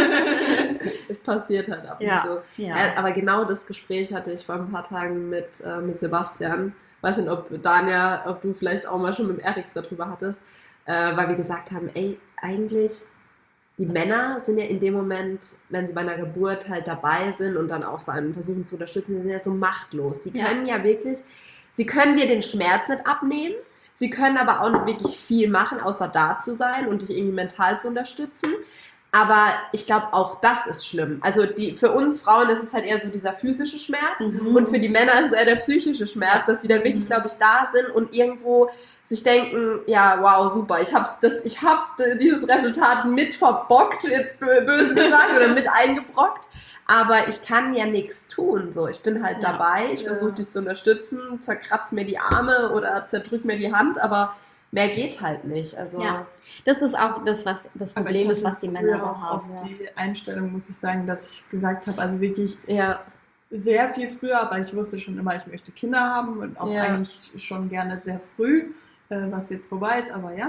Es passiert halt ab und zu. Ja. Aber genau das Gespräch hatte ich vor ein paar Tagen mit Sebastian. Weiß nicht, ob du vielleicht auch mal schon mit Erix darüber hattest, weil wir gesagt haben, eigentlich die Männer sind ja in dem Moment, wenn sie bei einer Geburt halt dabei sind und dann auch so einen versuchen zu unterstützen, die sind ja so machtlos. Die können ja wirklich, sie können dir den Schmerz nicht abnehmen, sie können aber auch nicht wirklich viel machen, außer da zu sein und dich irgendwie mental zu unterstützen. Aber ich glaube, auch das ist schlimm. Also für uns Frauen ist es halt eher so dieser physische Schmerz und für die Männer ist es eher der psychische Schmerz, dass die dann wirklich, glaube ich, da sind und irgendwo sich denken, ja, wow, super, ich hab dieses Resultat mit verbockt, jetzt böse gesagt, oder mit eingebrockt, aber ich kann ja nichts tun. So, ich bin halt dabei, ich versuche dich zu unterstützen, zerkratze mir die Arme oder zerdrück mir die Hand, aber mehr geht halt nicht. Also das ist auch das Problem ist, was die Männer auch haben. Auf die Einstellung muss ich sagen, dass ich gesagt habe, also wirklich sehr viel früher, aber ich wusste schon immer, ich möchte Kinder haben und auch eigentlich schon gerne sehr früh, was jetzt vorbei ist, aber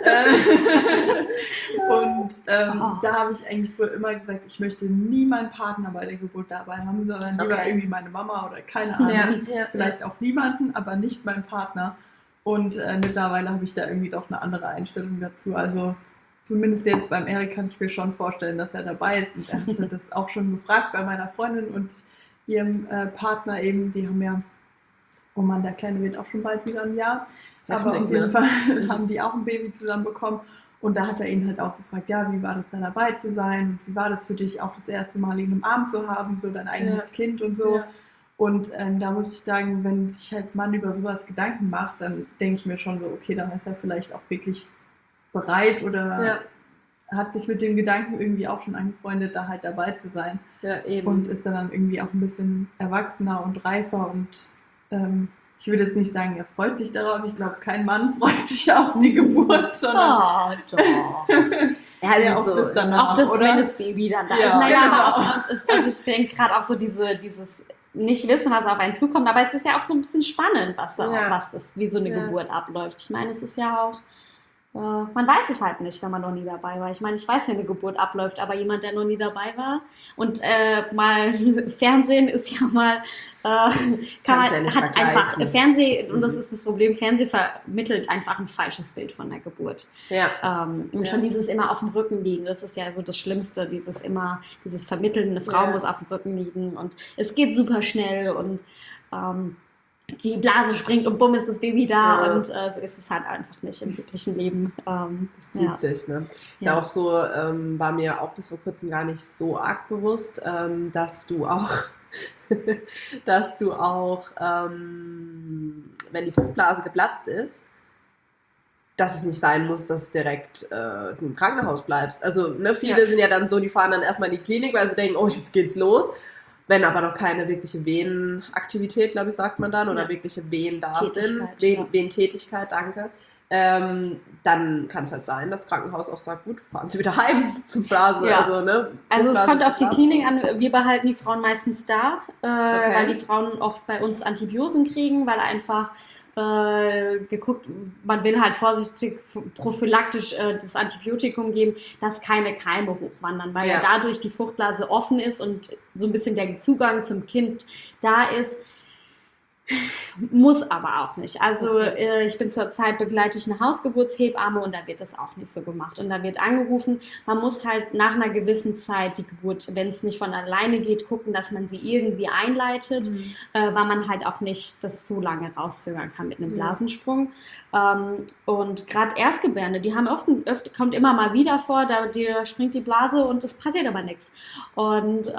und da habe ich eigentlich früher immer gesagt, ich möchte nie meinen Partner bei der Geburt dabei haben, sondern lieber irgendwie meine Mama oder keine Ahnung, vielleicht auch niemanden, aber nicht meinen Partner. Und mittlerweile habe ich da irgendwie doch eine andere Einstellung dazu. Also zumindest jetzt beim Erik kann ich mir schon vorstellen, dass er dabei ist. Und er hat mir das auch schon gefragt bei meiner Freundin und ihrem Partner eben. Die haben ja, oh Mann, der Kleine wird auch schon bald wieder ein Jahr. Aber auf jeden Fall haben die auch ein Baby zusammen bekommen. Und da hat er ihn halt auch gefragt, wie war das da dabei zu sein? Wie war das für dich, auch das erste Mal ihn im Arm zu haben, so dein eigenes Kind und so. Ja. Und da muss ich sagen, wenn sich halt Mann über sowas Gedanken macht, dann denke ich mir schon so, okay, dann ist er vielleicht auch wirklich bereit oder hat sich mit dem Gedanken irgendwie auch schon angefreundet, da halt dabei zu sein. Ja, eben. Und ist dann irgendwie auch ein bisschen erwachsener und reifer und ich würde jetzt nicht sagen, er freut sich darauf. Ich glaube, kein Mann freut sich auf die Geburt, sondern doch. Ja, es ist so, danach, wenn das Baby dann da ist. Naja, aber also ich denke gerade auch so dieses nicht wissen, was auf einen zukommt, aber es ist ja auch so ein bisschen spannend, wie so eine Geburt abläuft. Ich meine, es ist ja auch, man weiß es halt nicht, wenn man noch nie dabei war. Ich meine, ich weiß, wie eine Geburt abläuft, aber jemand, der noch nie dabei war und mal Fernsehen ist ja mal, hat einfach Fernsehen, und das ist das Problem, Fernsehen vermittelt einfach ein falsches Bild von der Geburt. Ja. Und schon dieses immer auf dem Rücken liegen, das ist ja so das Schlimmste, dieses Vermitteln, eine Frau muss auf dem Rücken liegen und es geht super schnell und die Blase springt und bumm ist das Baby da und so ist es halt einfach nicht im wirklichen Leben. Das zieht sich, ne? Ist ja auch so, war mir auch bis vor kurzem gar nicht so arg bewusst, dass du auch, wenn die Fruchtblase geplatzt ist, dass es nicht sein muss, dass direkt du im Krankenhaus bleibst. Also ne, viele sind ja dann so, die fahren dann erstmal in die Klinik, weil sie denken, oh, jetzt geht's los. Wenn aber noch keine wirkliche Venenaktivität, glaube ich, sagt man dann, oder wirkliche Venen da sind, Venentätigkeit, danke, dann kann es halt sein, dass das Krankenhaus auch sagt, gut, fahren Sie wieder heim, Blase. Ja. Also es kommt auf die Klinik an, wir behalten die Frauen meistens da, weil die Frauen oft bei uns Antibiosen kriegen, weil einfach geguckt, man will halt vorsichtig prophylaktisch das Antibiotikum geben, dass keine Keime hochwandern, weil ja dadurch die Fruchtblase offen ist und so ein bisschen der Zugang zum Kind da ist. Muss aber auch nicht. Also ich bin zurzeit begleite ich eine Hausgeburtshebamme und da wird das auch nicht so gemacht. Und da wird angerufen, man muss halt nach einer gewissen Zeit die Geburt, wenn es nicht von alleine geht, gucken, dass man sie irgendwie einleitet, weil man halt auch nicht das zu lange rauszögern kann mit einem Blasensprung. Und gerade Erstgebärende, die haben oft kommt immer mal wieder vor, da springt die Blase und es passiert aber nichts. Und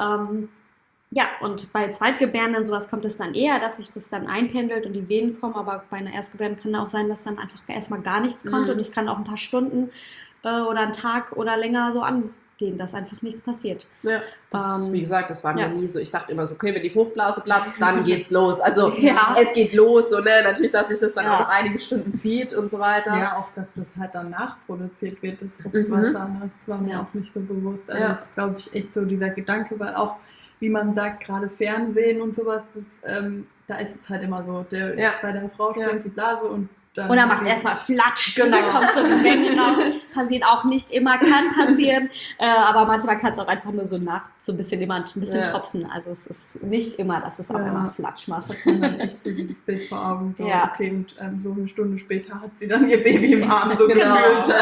und bei Zweitgebärenden sowas kommt es dann eher, dass sich das dann einpendelt und die Venen kommen, aber bei einer Erstgebärenden kann auch sein, dass dann einfach erstmal gar nichts kommt und es kann auch ein paar Stunden oder einen Tag oder länger so angehen, dass einfach nichts passiert. Ja, wie gesagt, das war mir nie so. Ich dachte immer so, okay, wenn die Fruchtblase platzt, dann geht's los. Also es geht los, so, ne? Natürlich, dass sich das dann auch einige Stunden zieht und so weiter. Ja, auch, dass das halt dann nachproduziert wird, das Fruchtwasser, ne? Das war mir auch nicht so bewusst. Also das ist, glaube ich, echt so dieser Gedanke, weil auch wie man sagt, gerade Fernsehen und sowas, da ist es halt immer so, bei der Frau springt die Blase und dann macht es erstmal Flatsch und dann kommt so eine Menge raus. Passiert auch nicht immer, kann passieren, aber manchmal kann es auch einfach nur so ein bisschen tropfen. Also es ist nicht immer, dass es auch immer Flatsch macht. Da kann man echt so dieses Bild vor Augen. So, okay, und so eine Stunde später hat sie dann ihr Baby im Arm so gefühlt.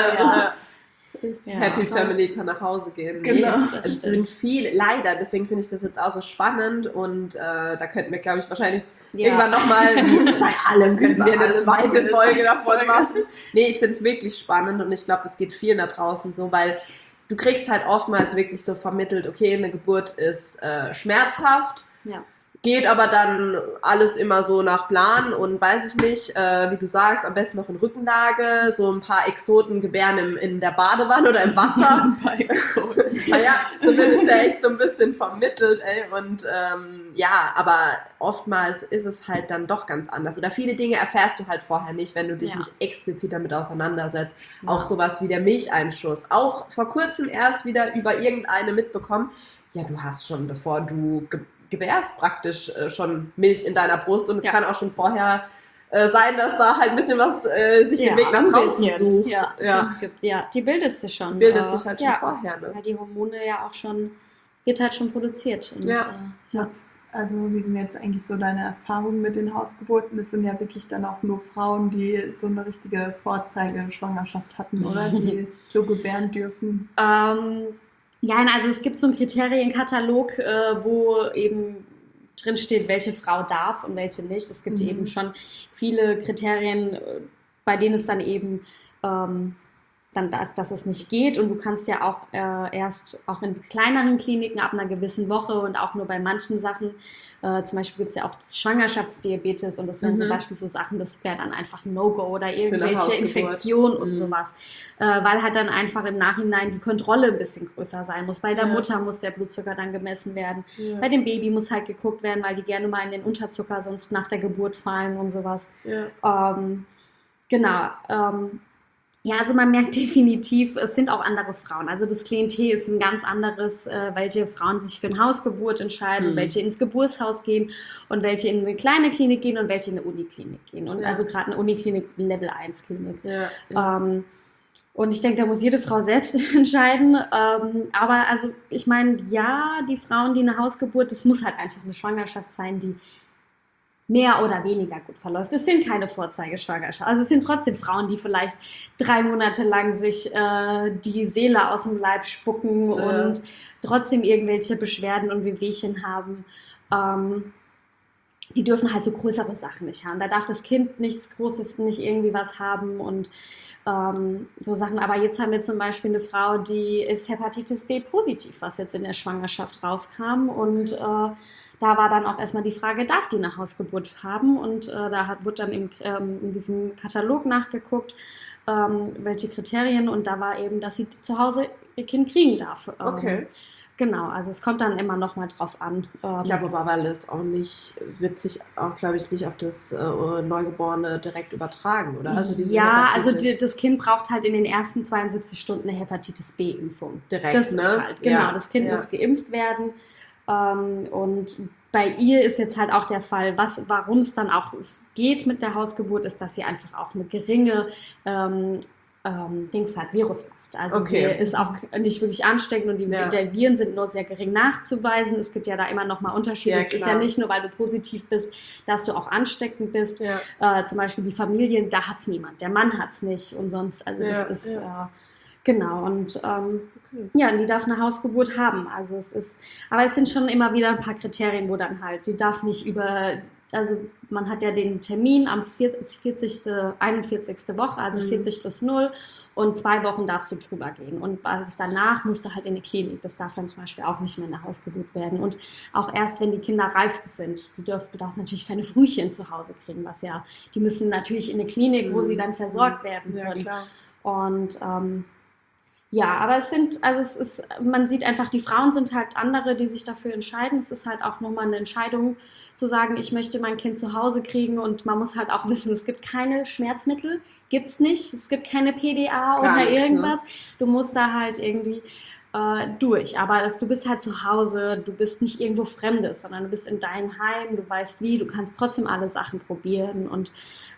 Happy Family kann nach Hause gehen. Genau. Es sind viele, leider, deswegen finde ich das jetzt auch so spannend und da könnten wir, glaube ich, wahrscheinlich irgendwann nochmal, wie bei allem, könnten wir eine zweite Folge davon machen. Nee, ich finde es wirklich spannend und ich glaube, das geht vielen da draußen so, weil du kriegst halt oftmals wirklich so vermittelt, okay, eine Geburt ist schmerzhaft, geht aber dann alles immer so nach Plan und weiß ich nicht, wie du sagst, am besten noch in Rückenlage, so ein paar Exoten gebären in der Badewanne oder im Wasser. Naja, so wird es ja echt so ein bisschen vermittelt, und aber oftmals ist es halt dann doch ganz anders. Oder viele Dinge erfährst du halt vorher nicht, wenn du dich nicht explizit damit auseinandersetzt. Auch sowas wie der Milcheinschuss. Auch vor kurzem erst wieder über irgendeine mitbekommen. Ja, du hast schon, bevor du gebärst, praktisch schon Milch in deiner Brust und es kann auch schon vorher sein, dass da halt ein bisschen was sich den Weg nach draußen sucht. Die bildet sich schon. Bildet sich halt schon vorher. Ne? Weil die Hormone wird halt schon produziert. Und, also wie sind jetzt eigentlich so deine Erfahrungen mit den Hausgeburten? Das sind ja wirklich dann auch nur Frauen, die so eine richtige Vorzeigeschwangerschaft hatten, oder? Die so gebären dürfen. Also es gibt so einen Kriterienkatalog, wo eben drin steht, welche Frau darf und welche nicht. Es gibt eben schon viele Kriterien, bei denen es dann eben dass es nicht geht. Und du kannst ja auch erst auch in kleineren Kliniken ab einer gewissen Woche und auch nur bei manchen Sachen, zum Beispiel gibt es ja auch das Schwangerschaftsdiabetes und das wären zum Beispiel so Sachen, das wäre dann einfach ein No-Go oder irgendwelche Infektionen und sowas. Weil halt dann einfach im Nachhinein die Kontrolle ein bisschen größer sein muss. Bei der Mutter muss der Blutzucker dann gemessen werden. Ja. Bei dem Baby muss halt geguckt werden, weil die gerne mal in den Unterzucker sonst nach der Geburt fallen und sowas. Ja. Ja, also man merkt definitiv, es sind auch andere Frauen. Also das Klientel ist ein ganz anderes, welche Frauen sich für eine Hausgeburt entscheiden, welche ins Geburtshaus gehen und welche in eine kleine Klinik gehen und welche in eine Uniklinik gehen. Und also gerade eine Uniklinik, Level 1 Klinik. Ja. Und ich denke, da muss jede Frau selbst entscheiden. Aber also ich meine, ja, die Frauen, die eine Hausgeburt, das muss halt einfach eine Schwangerschaft sein, die mehr oder weniger gut verläuft. Es sind keine Vorzeigeschwangerschaften. Also es sind trotzdem Frauen, die vielleicht 3 Monate lang sich die Seele aus dem Leib spucken und trotzdem irgendwelche Beschwerden und Wehwehchen haben. Die dürfen halt so größere Sachen nicht haben. Da darf das Kind nichts Großes, nicht irgendwie was haben und so Sachen. Aber jetzt haben wir zum Beispiel eine Frau, die ist Hepatitis B positiv, was jetzt in der Schwangerschaft rauskam und da war dann auch erstmal die Frage, darf die eine Hausgeburt haben? Und wurde dann in diesem Katalog nachgeguckt, welche Kriterien. Und da war eben, dass sie zu Hause ihr Kind kriegen darf. Okay. Genau, also es kommt dann immer noch mal drauf an. Ich glaube aber, weil es auch nicht, wird sich auch, glaube ich, nicht auf das Neugeborene direkt übertragen, oder? Also diese das Kind braucht halt in den ersten 72 Stunden eine Hepatitis B-Impfung. Direkt, das ne? Ist halt, genau, das Kind muss geimpft werden. Und bei ihr ist jetzt halt auch der Fall, warum es dann auch geht mit der Hausgeburt, ist, dass sie einfach auch eine geringe Viruslast. Also sie ist auch nicht wirklich ansteckend und die Viren sind nur sehr gering nachzuweisen. Es gibt ja da immer noch mal Unterschiede. Es ist ja nicht nur, weil du positiv bist, dass du auch ansteckend bist. Ja. Zum Beispiel die Familien, da hat es niemand. Der Mann hat es nicht und sonst, also das ist... Genau, und die darf eine Hausgeburt haben. Also aber es sind schon immer wieder ein paar Kriterien, wo dann halt, die darf nicht also man hat ja den Termin am 41. Woche, also 40 plus 0 und 2 Wochen darfst du drüber gehen. Und alles danach musst du halt in die Klinik. Das darf dann zum Beispiel auch nicht mehr eine Hausgeburt werden. Und auch erst, wenn die Kinder reif sind, du darfst natürlich keine Frühchen zu Hause kriegen, die müssen natürlich in eine Klinik, wo sie dann versorgt werden können. Klar. Und aber man sieht einfach, die Frauen sind halt andere, die sich dafür entscheiden. Es ist halt auch nochmal eine Entscheidung zu sagen, ich möchte mein Kind zu Hause kriegen und man muss halt auch wissen, es gibt keine Schmerzmittel, gibt's nicht, es gibt keine PDA oder irgendwas. Ne? Du musst da halt irgendwie durch, aber du bist halt zu Hause, du bist nicht irgendwo Fremdes, sondern du bist in deinem Heim, du weißt wie, du kannst trotzdem alle Sachen probieren und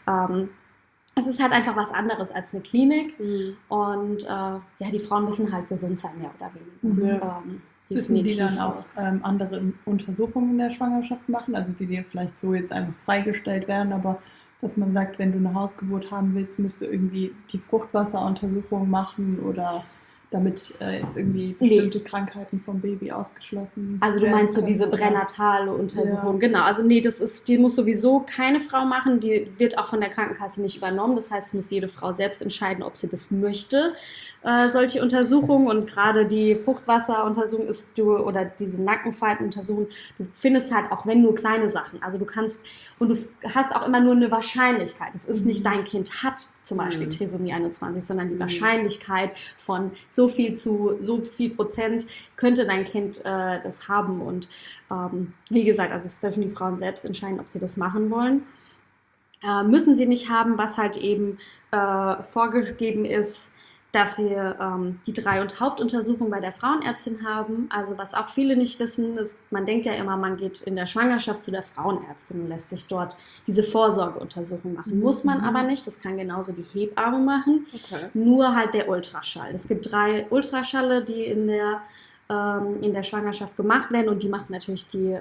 es ist halt einfach was anderes als eine Klinik und die Frauen müssen halt gesund sein, mehr oder weniger. Müssen die dann auch andere Untersuchungen in der Schwangerschaft machen, also die dir vielleicht so jetzt einfach freigestellt werden, aber dass man sagt, wenn du eine Hausgeburt haben willst, musst du irgendwie die Fruchtwasseruntersuchung machen oder damit jetzt irgendwie bestimmte Krankheiten vom Baby ausgeschlossen werden. Also du meinst so diese pränatale Untersuchung, genau. Also die muss sowieso keine Frau machen, die wird auch von der Krankenkasse nicht übernommen. Das heißt, es muss jede Frau selbst entscheiden, ob sie das möchte, solche Untersuchungen. Und gerade die Fruchtwasseruntersuchung oder diese Nackenfaltenuntersuchung, du findest halt auch, wenn nur kleine Sachen. Also du hast auch immer nur eine Wahrscheinlichkeit. Es ist nicht dein Kind hat zum Beispiel Trisomie 21, sondern die Wahrscheinlichkeit von so viel Prozent könnte dein Kind das haben. Und wie gesagt, also es dürfen die Frauen selbst entscheiden, ob sie das machen wollen. Müssen sie nicht haben, was halt eben vorgegeben ist, dass sie die 3- und Hauptuntersuchung bei der Frauenärztin haben. Also was auch viele nicht wissen, ist, man denkt ja immer, man geht in der Schwangerschaft zu der Frauenärztin und lässt sich dort diese Vorsorgeuntersuchung machen. Muss man aber nicht, das kann genauso die Hebamme machen, nur halt der Ultraschall. Es gibt 3 Ultraschalle, die in der Schwangerschaft gemacht werden und die macht natürlich die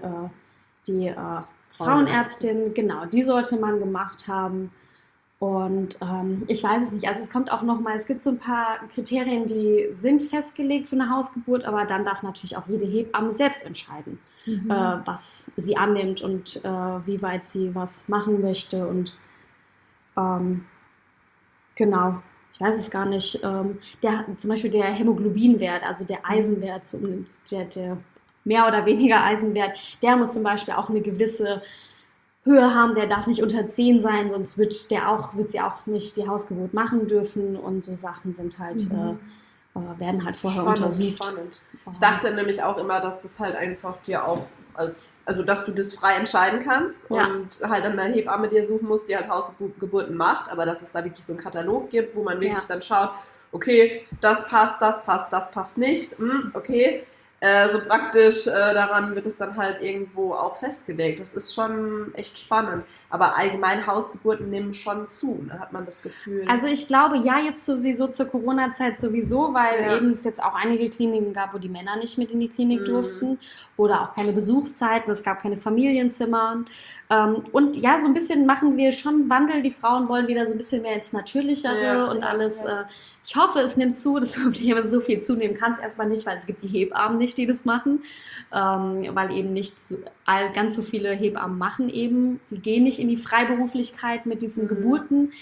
Frauenärztin. Genau, die sollte man gemacht haben. Und ich weiß es nicht, also es kommt auch nochmal, es gibt so ein paar Kriterien, die sind festgelegt für eine Hausgeburt, aber dann darf natürlich auch jede Hebamme selbst entscheiden, was sie annimmt und wie weit sie was machen möchte und genau. ich weiß es gar nicht, zum Beispiel der Hämoglobinwert, also der Eisenwert, der mehr oder weniger Eisenwert, der muss zum Beispiel auch eine gewisse Höhe haben, der darf nicht unter 10 sein, sonst wird sie auch nicht die Hausgeburt machen dürfen und so Sachen sind halt, werden halt vorher untersucht. Spannend. Ich dachte nämlich auch immer, dass das halt einfach dir auch, also dass du das frei entscheiden kannst und halt dann eine Hebamme dir suchen musst, die halt Hausgeburten macht, aber dass es da wirklich so einen Katalog gibt, wo man wirklich dann schaut, okay, das passt nicht, okay. So praktisch daran wird es dann halt irgendwo auch festgelegt. Das ist schon echt spannend. Aber allgemein Hausgeburten nehmen schon zu, da hat man das Gefühl. Also ich glaube, jetzt sowieso zur Corona-Zeit sowieso, weil eben es jetzt auch einige Kliniken gab, wo die Männer nicht mit in die Klinik durften oder auch keine Besuchszeiten, es gab keine Familienzimmer. Und ja, so ein bisschen machen wir schon Wandel. Die Frauen wollen wieder so ein bisschen mehr ins Natürlichere und alles. Ich hoffe, es nimmt zu. Das Problem ist, so viel zunehmen kann es erstmal nicht, weil es gibt die Hebammen nicht, die das machen. Weil eben nicht ganz so viele Hebammen machen eben. Die gehen nicht in die Freiberuflichkeit mit diesen Geburten.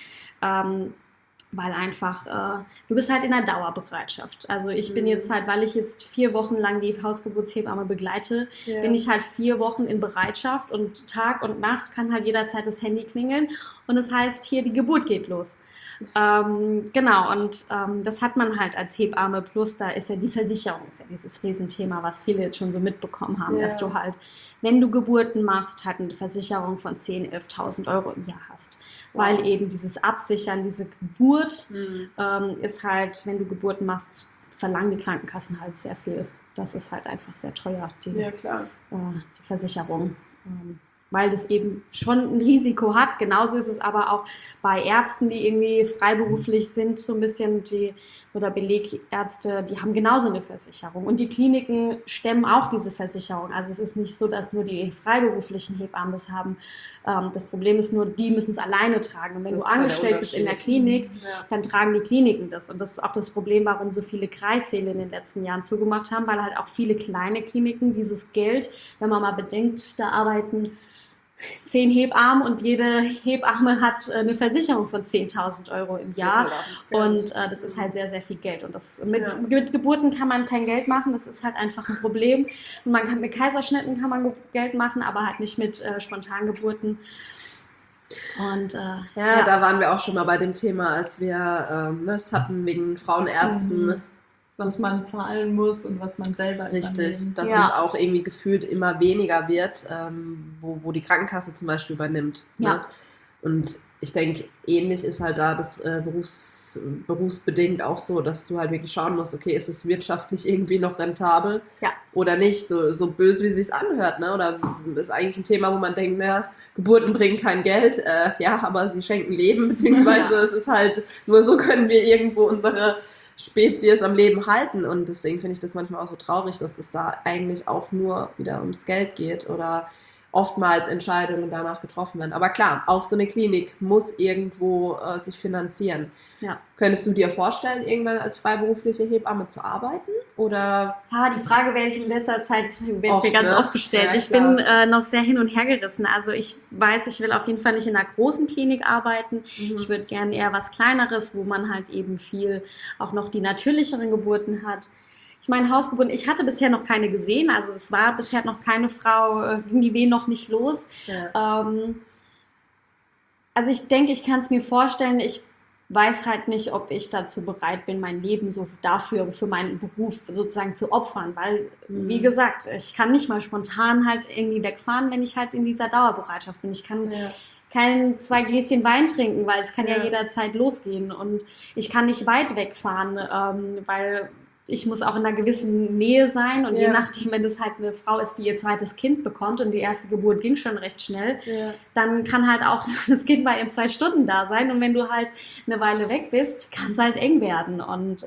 Weil einfach, du bist halt in der Dauerbereitschaft. Also ich bin jetzt halt, weil ich jetzt 4 Wochen lang die Hausgeburtshebamme begleite, bin ich halt 4 Wochen in Bereitschaft und Tag und Nacht kann halt jederzeit das Handy klingeln und das heißt, hier die Geburt geht los. Genau, und das hat man halt als Hebamme, plus da ist ja die Versicherung, ist ja dieses Riesenthema, was viele jetzt schon so mitbekommen haben, dass du halt, wenn du Geburten machst, halt eine Versicherung von 10.000, 11.000 Euro im Jahr hast. Weil eben dieses Absichern, diese Geburt ist halt, wenn du Geburten machst, verlangen die Krankenkassen halt sehr viel. Das ist halt einfach sehr teuer, die Versicherung. Weil das eben schon ein Risiko hat. Genauso ist es aber auch bei Ärzten, die irgendwie freiberuflich sind, so ein bisschen oder Belegärzte, die haben genauso eine Versicherung. Und die Kliniken stemmen auch diese Versicherung. Also es ist nicht so, dass nur die freiberuflichen Hebammen das haben. Das Problem ist nur, die müssen es alleine tragen. Und wenn du angestellt bist in der Klinik, dann tragen die Kliniken das. Und das ist auch das Problem, warum so viele Kreissäle in den letzten Jahren zugemacht haben, weil halt auch viele kleine Kliniken dieses Geld, wenn man mal bedenkt, da arbeiten 10 Hebammen und jede Hebamme hat eine Versicherung von 10.000 Euro im Jahr und das ist halt sehr, sehr viel Geld und mit Geburten kann man kein Geld machen, das ist halt einfach ein Problem und mit Kaiserschnitten kann man Geld machen, aber halt nicht mit Spontangeburten. Und da waren wir auch schon mal bei dem Thema, als wir das hatten wegen Frauenärzten. Was man zahlen muss und was man selber Richtig, dass es auch irgendwie gefühlt immer weniger wird, wo die Krankenkasse zum Beispiel übernimmt. Ne? Und ich denke, ähnlich ist halt da das berufsbedingt auch so, dass du halt wirklich schauen musst, okay, ist es wirtschaftlich irgendwie noch rentabel oder nicht, so böse, wie es sich anhört. Ne? Oder ist eigentlich ein Thema, wo man denkt, Geburten bringen kein Geld, aber sie schenken Leben, beziehungsweise es ist halt, nur so können wir irgendwo unsere Spezies am Leben halten und deswegen finde ich das manchmal auch so traurig, dass es da eigentlich auch nur wieder ums Geld geht oder oftmals Entscheidungen danach getroffen werden. Aber klar, auch so eine Klinik muss irgendwo sich finanzieren. Ja. Könntest du dir vorstellen, irgendwann als freiberufliche Hebamme zu arbeiten? Oder? Die Frage werde ich in letzter Zeit mir ganz oft gestellt. Ich bin noch sehr hin und her gerissen. Also ich weiß, ich will auf jeden Fall nicht in einer großen Klinik arbeiten. Ich würde gerne eher was Kleineres, wo man halt eben viel auch noch die natürlicheren Geburten hat. Ich meine, Hausgeburten, ich hatte bisher noch keine gesehen, also es war bisher noch keine Frau, ging die Wehen noch nicht los. Ja. Also ich denke, ich kann es mir vorstellen, ich weiß halt nicht, ob ich dazu bereit bin, mein Leben so dafür, für meinen Beruf sozusagen zu opfern, weil, wie gesagt, ich kann nicht mal spontan halt irgendwie wegfahren, wenn ich halt in dieser Dauerbereitschaft bin. Ich kann kein 2 Gläschen Wein trinken, weil es kann ja jederzeit losgehen und ich kann nicht weit wegfahren, weil ich muss auch in einer gewissen Nähe sein und je nachdem, wenn es halt eine Frau ist, die ihr zweites Kind bekommt und die erste Geburt ging schon recht schnell, dann kann halt auch das Kind mal in 2 Stunden da sein und wenn du halt eine Weile weg bist, kann es halt eng werden und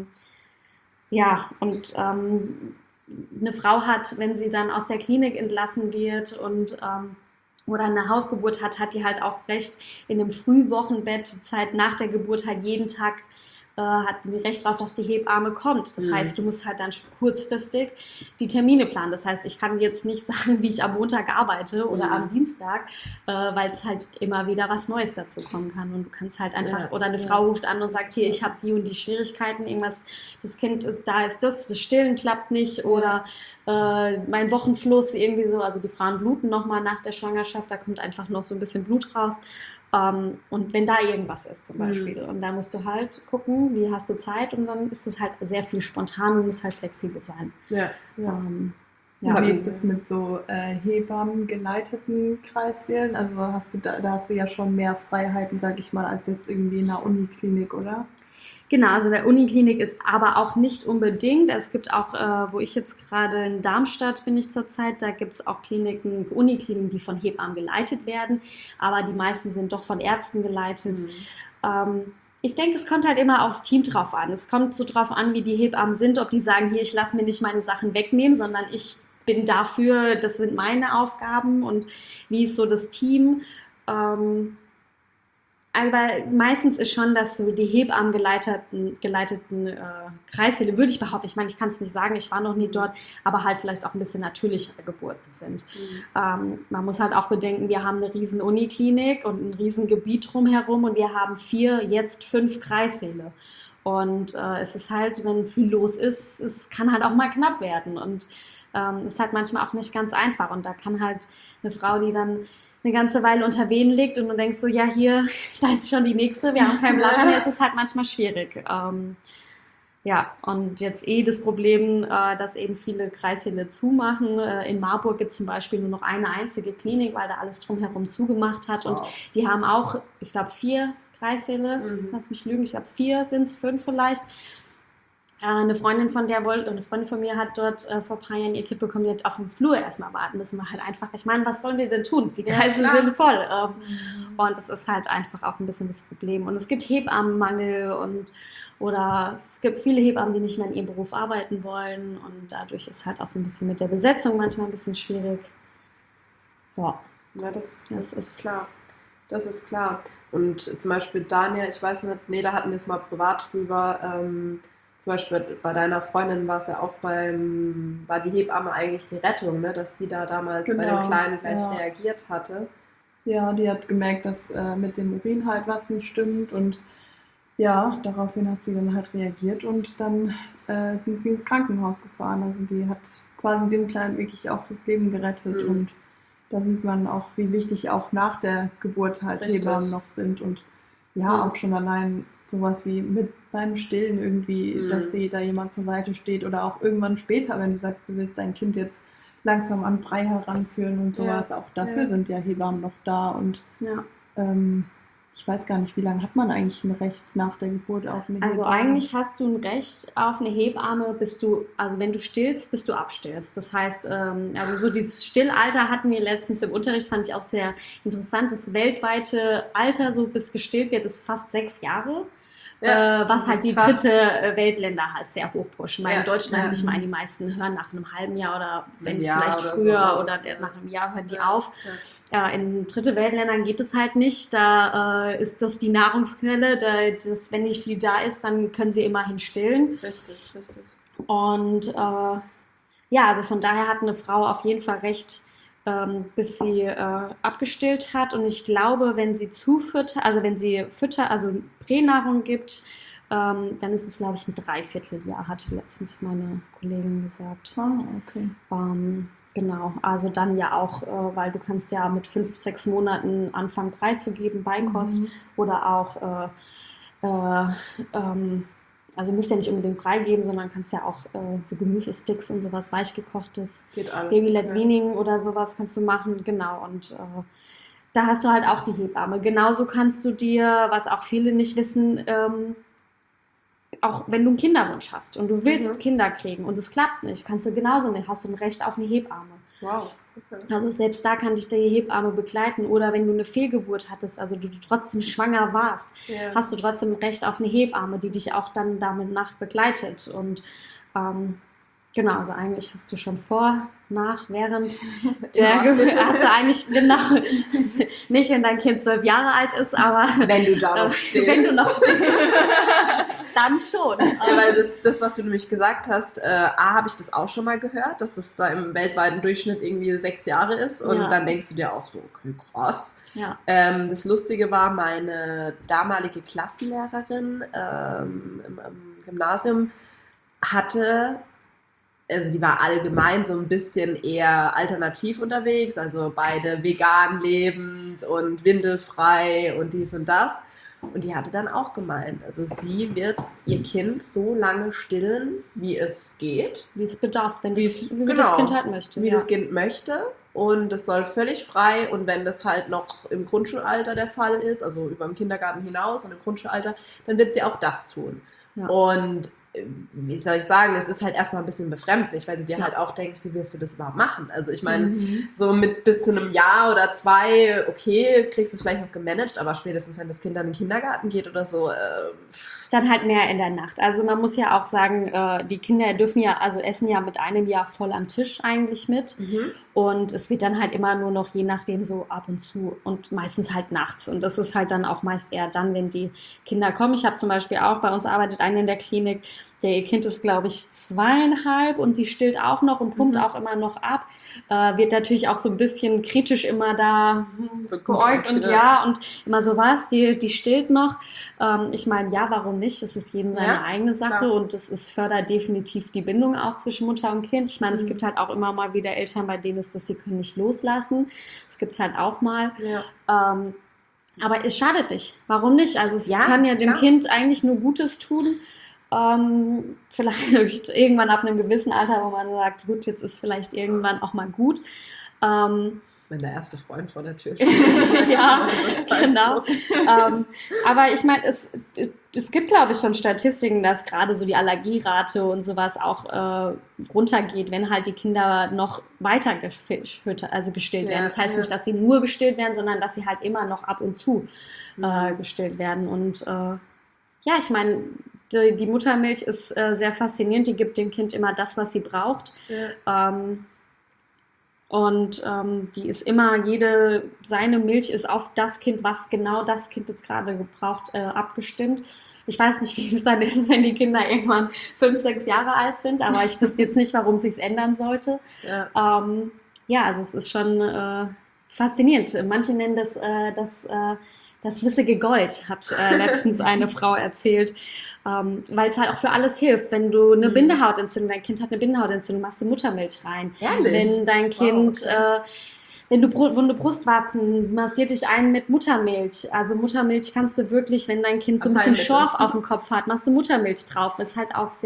eine Frau hat, wenn sie dann aus der Klinik entlassen wird und oder eine Hausgeburt hat die halt auch recht in einem Frühwochenbett, Zeit nach der Geburt halt jeden Tag hat ein Recht darauf, dass die Hebamme kommt. Das heißt, du musst halt dann kurzfristig die Termine planen. Das heißt, ich kann jetzt nicht sagen, wie ich am Montag arbeite oder am Dienstag, weil es halt immer wieder was Neues dazu kommen kann. Und du kannst halt einfach, oder eine Frau ruft an und sagt, hier, ich habe die und die Schwierigkeiten, irgendwas, das Kind, da ist das Stillen klappt nicht oder mein Wochenfluss irgendwie so. Also die Frauen bluten nochmal nach der Schwangerschaft, da kommt einfach noch so ein bisschen Blut raus. Und wenn da irgendwas ist zum Beispiel und da musst du halt gucken, wie hast du Zeit und dann ist es halt sehr viel spontan und muss halt flexibel sein. Wie ist das mit so Hebammen geleiteten Kreissälen? Also da hast du ja schon mehr Freiheiten, sag ich mal, als jetzt irgendwie in einer Uniklinik, oder? Genau, also der Uniklinik ist aber auch nicht unbedingt. Es gibt auch, wo ich jetzt gerade in Darmstadt bin ich zurzeit, da gibt es auch Unikliniken, die von Hebammen geleitet werden, aber die meisten sind doch von Ärzten geleitet. Ich denke, es kommt halt immer aufs Team drauf an. Es kommt so drauf an, wie die Hebammen sind, ob die sagen, hier, ich lasse mir nicht meine Sachen wegnehmen, sondern ich bin dafür, das sind meine Aufgaben und wie ist so das Team. Aber meistens ist schon, dass so die Hebammen geleiteten Kreissäle, würde ich behaupten, ich meine, ich kann es nicht sagen, ich war noch nie dort, aber halt vielleicht auch ein bisschen natürlichere Geburten sind. Man muss halt auch bedenken, wir haben eine riesen Uniklinik und ein riesen Gebiet drumherum und wir haben 4, jetzt 5 Kreissäle. Und es ist halt, wenn viel los ist, es kann halt auch mal knapp werden und es ist halt manchmal auch nicht ganz einfach und da kann halt eine Frau, die dann eine ganze Weile unter Wehen liegt und du denkst so, ja hier, da ist schon die nächste, wir haben keinen Platz mehr, es ist halt manchmal schwierig. Und jetzt das Problem, dass eben viele Kreissäle zumachen. In Marburg gibt es zum Beispiel nur noch eine einzige Klinik, weil da alles drumherum zugemacht hat und die haben auch, ich glaube 4 Kreissäle, lass mich lügen, ich glaube 4 sind es, 5 vielleicht. Eine Freundin von mir hat dort vor ein paar Jahren ihr Kind bekommen, die hat auf dem Flur erstmal warten müssen. War halt einfach, ich meine, was sollen wir denn tun? Die Kreise sind voll. Und das ist halt einfach auch ein bisschen das Problem. Und es gibt Hebammenmangel oder es gibt viele Hebammen, die nicht mehr in ihrem Beruf arbeiten wollen. Und dadurch ist halt auch so ein bisschen mit der Besetzung manchmal ein bisschen schwierig. Ja, das ist klar. Das ist klar. Und zum Beispiel Daniel, ich weiß nicht, da hatten wir es mal privat drüber, zum Beispiel bei deiner Freundin war es ja auch war die Hebamme eigentlich die Rettung, ne? Dass die da damals bei dem Kleinen gleich reagiert hatte. Ja, die hat gemerkt, dass mit dem Urin halt was nicht stimmt und ja, daraufhin hat sie dann halt reagiert und dann sind sie ins Krankenhaus gefahren. Also die hat quasi dem Kleinen wirklich auch das Leben gerettet und da sieht man auch, wie wichtig auch nach der Geburt halt Hebammen noch sind und auch schon allein sowas wie mit beim Stillen irgendwie, dass da jemand zur Seite steht oder auch irgendwann später, wenn du sagst, du willst dein Kind jetzt langsam an Brei heranführen und sowas, auch dafür sind ja Hebammen noch da und ich weiß gar nicht, wie lange hat man eigentlich ein Recht nach der Geburt auf eine Hebamme? Also eigentlich hast du ein Recht auf eine Hebamme, wenn du stillst, bis du abstillst. Das heißt, also so dieses Stillalter hatten wir letztens im Unterricht, fand ich auch sehr interessant. Das weltweite Alter, so bis gestillt wird, ist fast 6 Jahre. Was halt die dritte Weltländer halt sehr hoch pushen. Weil in Deutschland ich meine, die meisten hören nach einem halben Jahr oder wenn vielleicht früher oder nach einem Jahr hören die auf. In dritte Weltländern geht es halt nicht. Da ist das die Nahrungsquelle. Wenn nicht viel da ist, dann können sie immerhin stillen. Richtig. Und also von daher hat eine Frau auf jeden Fall Recht, bis sie abgestillt hat. Und ich glaube, wenn sie also Pränahrung gibt, dann ist es, glaube ich, ein Dreivierteljahr, hatte letztens meine Kollegin gesagt. Okay. Genau, also dann ja auch, weil du kannst ja mit 5, 6 Monaten anfangen Brei zu geben, Beikost oder auch also du musst ja nicht unbedingt Brei geben, sondern kannst ja auch so Gemüsesticks und sowas, weichgekochtes, Baby-led Weaning oder sowas kannst du machen, genau. Und da hast du halt auch die Hebamme. Genauso kannst du dir, was auch viele nicht wissen, auch wenn du einen Kinderwunsch hast und du willst Kinder kriegen und es klappt nicht, hast du ein Recht auf eine Hebamme. Wow. Okay. Also selbst da kann dich die Hebamme begleiten oder wenn du eine Fehlgeburt hattest, also du trotzdem schwanger warst, hast du trotzdem Recht auf eine Hebamme, die dich auch dann damit nach begleitet und Genau, also eigentlich hast du schon während Ja. hast du eigentlich genau, nicht wenn dein Kind 12 Jahre alt ist, aber Wenn du da noch stehst. wenn du noch stehst, dann schon. Ja, weil das, was du nämlich gesagt hast, habe ich das auch schon mal gehört, dass das da im weltweiten Durchschnitt irgendwie 6 Jahre ist und dann denkst du dir auch so, okay, krass. Ja. Das Lustige war, meine damalige Klassenlehrerin im Gymnasium also die war allgemein so ein bisschen eher alternativ unterwegs, also beide vegan lebend und windelfrei und dies und das. Und die hatte dann auch gemeint, also sie wird ihr Kind so lange stillen, wie es geht. Wie es bedarf, wenn das Genau, Kind halt möchte. Wie das Kind möchte. Und es soll völlig frei. Und wenn das halt noch im Grundschulalter der Fall ist, also über dem Kindergarten hinaus und im Grundschulalter, dann wird sie auch das tun. Ja. Und wie soll ich sagen, es ist halt erstmal ein bisschen befremdlich, weil du dir halt auch denkst, wie wirst du das überhaupt machen? Also ich meine, so mit bis zu einem Jahr oder 2, okay, kriegst du es vielleicht noch gemanagt, aber spätestens, wenn das Kind dann in den Kindergarten geht oder so, ist dann halt mehr in der Nacht. Also man muss ja auch sagen, die Kinder essen ja mit einem Jahr voll am Tisch eigentlich mit. Und es wird dann halt immer nur noch je nachdem so ab und zu und meistens halt nachts. Und das ist halt dann auch meist eher dann, wenn die Kinder kommen. Ich habe zum Beispiel auch, bei uns arbeitet eine in der Klinik, ihr Kind ist, glaube ich, 2,5 und sie stillt auch noch und pumpt auch immer noch ab. Wird natürlich auch so ein bisschen kritisch immer da geäugt und und immer so was, die stillt noch. Ich meine, ja, warum nicht? Es ist jedem seine eigene Sache klar. Und es fördert definitiv die Bindung auch zwischen Mutter und Kind. Ich meine, es gibt halt auch immer mal wieder Eltern, bei denen ist das, sie können nicht loslassen. Das gibt es halt auch mal. Ja. Aber es schadet nicht. Warum nicht? Also es kann ja dem Kind eigentlich nur Gutes tun. Vielleicht irgendwann ab einem gewissen Alter, wo man sagt, gut, jetzt ist vielleicht irgendwann auch mal gut. Wenn der erste Freund vor der Tür steht. Ja, genau. Aber ich meine, es gibt, glaube ich, schon Statistiken, dass gerade so die Allergierate und sowas auch runtergeht, wenn halt die Kinder noch weiter gestillt werden. Das heißt nicht, dass sie nur gestillt werden, sondern dass sie halt immer noch ab und zu gestillt werden. Und ich meine, die Muttermilch ist sehr faszinierend. Die gibt dem Kind immer das, was sie braucht. Ja. Und die ist immer, seine Milch ist auf das Kind, was genau das Kind jetzt gerade gebraucht, abgestimmt. Ich weiß nicht, wie es dann ist, wenn die Kinder irgendwann 5, 6 Jahre alt sind, aber ich wüsste jetzt nicht, warum es sich ändern sollte. Ja. Also es ist schon faszinierend. Manche nennen das flüssige Gold, hat letztens eine Frau erzählt, weil es halt auch für alles hilft. Wenn du eine Bindehautentzündung, dein Kind hat eine Bindehautentzündung, machst du Muttermilch rein. Ehrlich? Wenn dein Kind, wenn du wunde Brustwarzen, massiert dich ein mit Muttermilch. Also Muttermilch kannst du wirklich, wenn dein Kind so ein bisschen Schorf auf dem Kopf hat, machst du Muttermilch drauf. Ist halt auch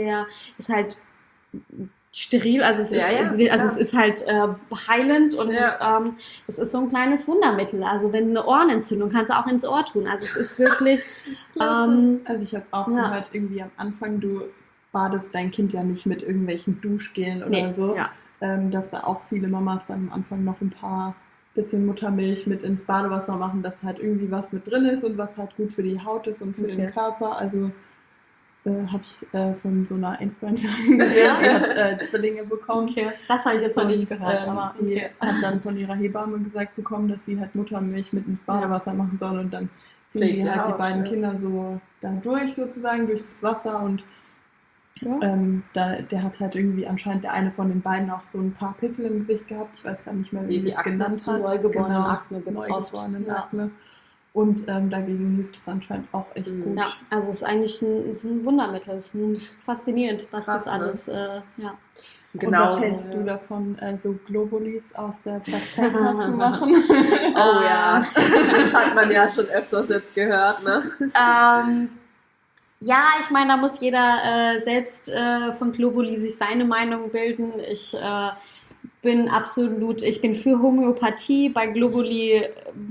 steril, also es ist halt heilend und es ist so ein kleines Wundermittel. Also wenn eine Ohrenentzündung, kannst du auch ins Ohr tun. Also es ist wirklich also ich habe auch gehört, irgendwie am Anfang, du badest dein Kind ja nicht mit irgendwelchen Duschgelen oder so, dass da auch viele Mamas dann am Anfang noch ein bisschen Muttermilch mit ins Badewasser machen, dass da halt irgendwie was mit drin ist und was halt gut für die Haut ist und für den Körper. Also habe ich von so einer Influencerin gesehen, die hat Zwillinge bekommen. Okay. Das habe ich jetzt noch nicht gehört. Aber die hat dann von ihrer Hebamme gesagt bekommen, dass sie halt Muttermilch mit ins Badewasser machen soll und dann ziehen die halt die beiden Kinder so da durch sozusagen, durch das Wasser und der hat halt irgendwie anscheinend der eine von den beiden auch so ein paar Pickel im Gesicht gehabt. Ich weiß gar nicht mehr, wie es genannt hat. Neugeborene Akne gibt es oft. Akne. Und dagegen hilft es anscheinend auch echt gut. Ja, also es ist eigentlich ein Wundermittel. Es ist faszinierend, was das alles, Genau. Und was hältst du davon, so Globulis aus der Plazenta zu machen? Oh ja, das hat man ja schon öfters jetzt gehört, ne? Ja, ich meine, da muss jeder selbst von Globuli sich seine Meinung bilden. Ich bin für Homöopathie. Bei Globuli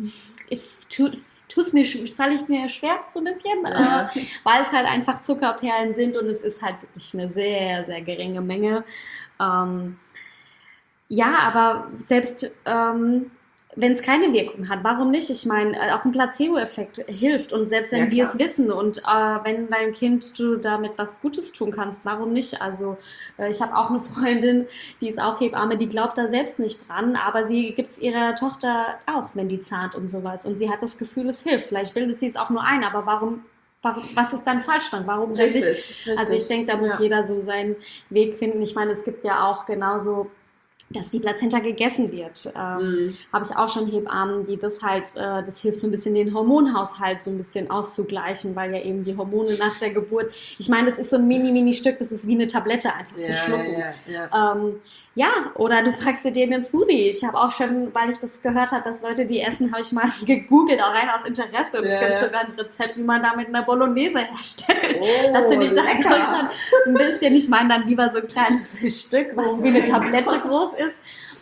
falle ich mir schwer so ein bisschen, weil es halt einfach Zuckerperlen sind und es ist halt wirklich eine sehr, sehr geringe Menge. Aber selbst wenn es keine Wirkung hat, warum nicht? Ich meine, auch ein Placebo-Effekt hilft und selbst wenn wir es wissen und wenn dein Kind du damit was Gutes tun kannst, warum nicht? Also ich habe auch eine Freundin, die ist auch Hebamme, die glaubt da selbst nicht dran, aber sie gibt es ihrer Tochter auch, wenn die zahnt und sowas und sie hat das Gefühl, es hilft. Vielleicht bildet sie es auch nur ein, aber warum, was ist dann falsch dann? Warum richtig, nicht? richtig. Also ich denke, da muss jeder so seinen Weg finden. Ich meine, es gibt ja auch genauso, dass die Plazenta gegessen wird. Habe ich auch schon Hebammen, die das halt, das hilft so ein bisschen den Hormonhaushalt so ein bisschen auszugleichen, weil ja eben die Hormone nach der Geburt, ich meine, das ist so ein Mini-Stück, das ist wie eine Tablette einfach zu schlucken. Ja, oder du packst dir den Smoothie. Ich habe auch schon, weil ich das gehört habe, dass Leute die essen, habe ich mal gegoogelt, auch rein aus Interesse. Und es gibt sogar ein Rezept, wie man damit eine Bolognese herstellt. Das finde ich dann ein bisschen. Ich meine dann lieber so ein kleines Stück, was wie eine Tablette groß ist.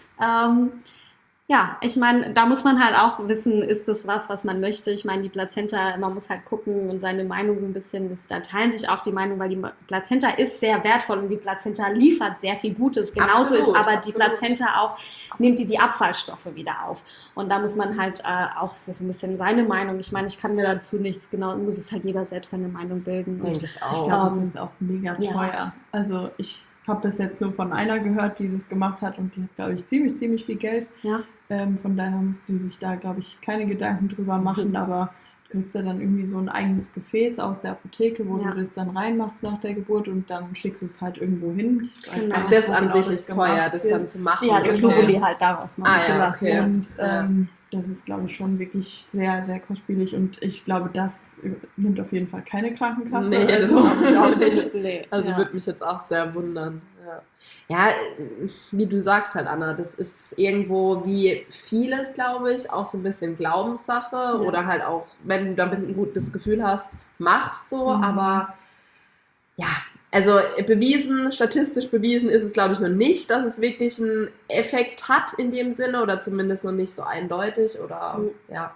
Ja, ich meine, da muss man halt auch wissen, ist das was man möchte. Ich meine, die Plazenta, man muss halt gucken und seine Meinung so ein bisschen, da teilen sich auch die Meinung, weil die Plazenta ist sehr wertfoll und die Plazenta liefert sehr viel Gutes. Genauso ist aber die Plazenta auch, nimmt die Abfallstoffe wieder auf. Und da muss man halt auch so ein bisschen seine Meinung, ich meine, ich kann mir dazu nichts genau, muss es halt jeder selbst seine Meinung bilden. Denke ich auch. Ich glaube, das ist auch mega teuer. Also ich habe das jetzt nur von einer gehört, die das gemacht hat und die hat, glaube ich, ziemlich viel Geld. Ja. Von daher musst du sich da, glaube ich, keine Gedanken drüber machen, aber du kriegst ja dann irgendwie so ein eigenes Gefäß aus der Apotheke, wo du das dann reinmachst nach der Geburt und dann schickst du es halt irgendwo hin. Ach, das an sich ist teuer, das dann zu machen. Ja, den Globuli halt daraus machen zu lassen. Okay. Und das ist, glaube ich, schon wirklich sehr, sehr kostspielig und ich glaube, das nimmt auf jeden Fall keine Krankenkasse. Nee, das glaube ich auch nicht. Nee. Also würde mich jetzt auch sehr wundern. Ja, wie du sagst halt, Anna, das ist irgendwo wie vieles, glaube ich, auch so ein bisschen Glaubenssache oder halt auch, wenn du damit ein gutes Gefühl hast, machst so, aber ja, also statistisch bewiesen ist es, glaube ich, noch nicht, dass es wirklich einen Effekt hat in dem Sinne oder zumindest noch nicht so eindeutig oder ja.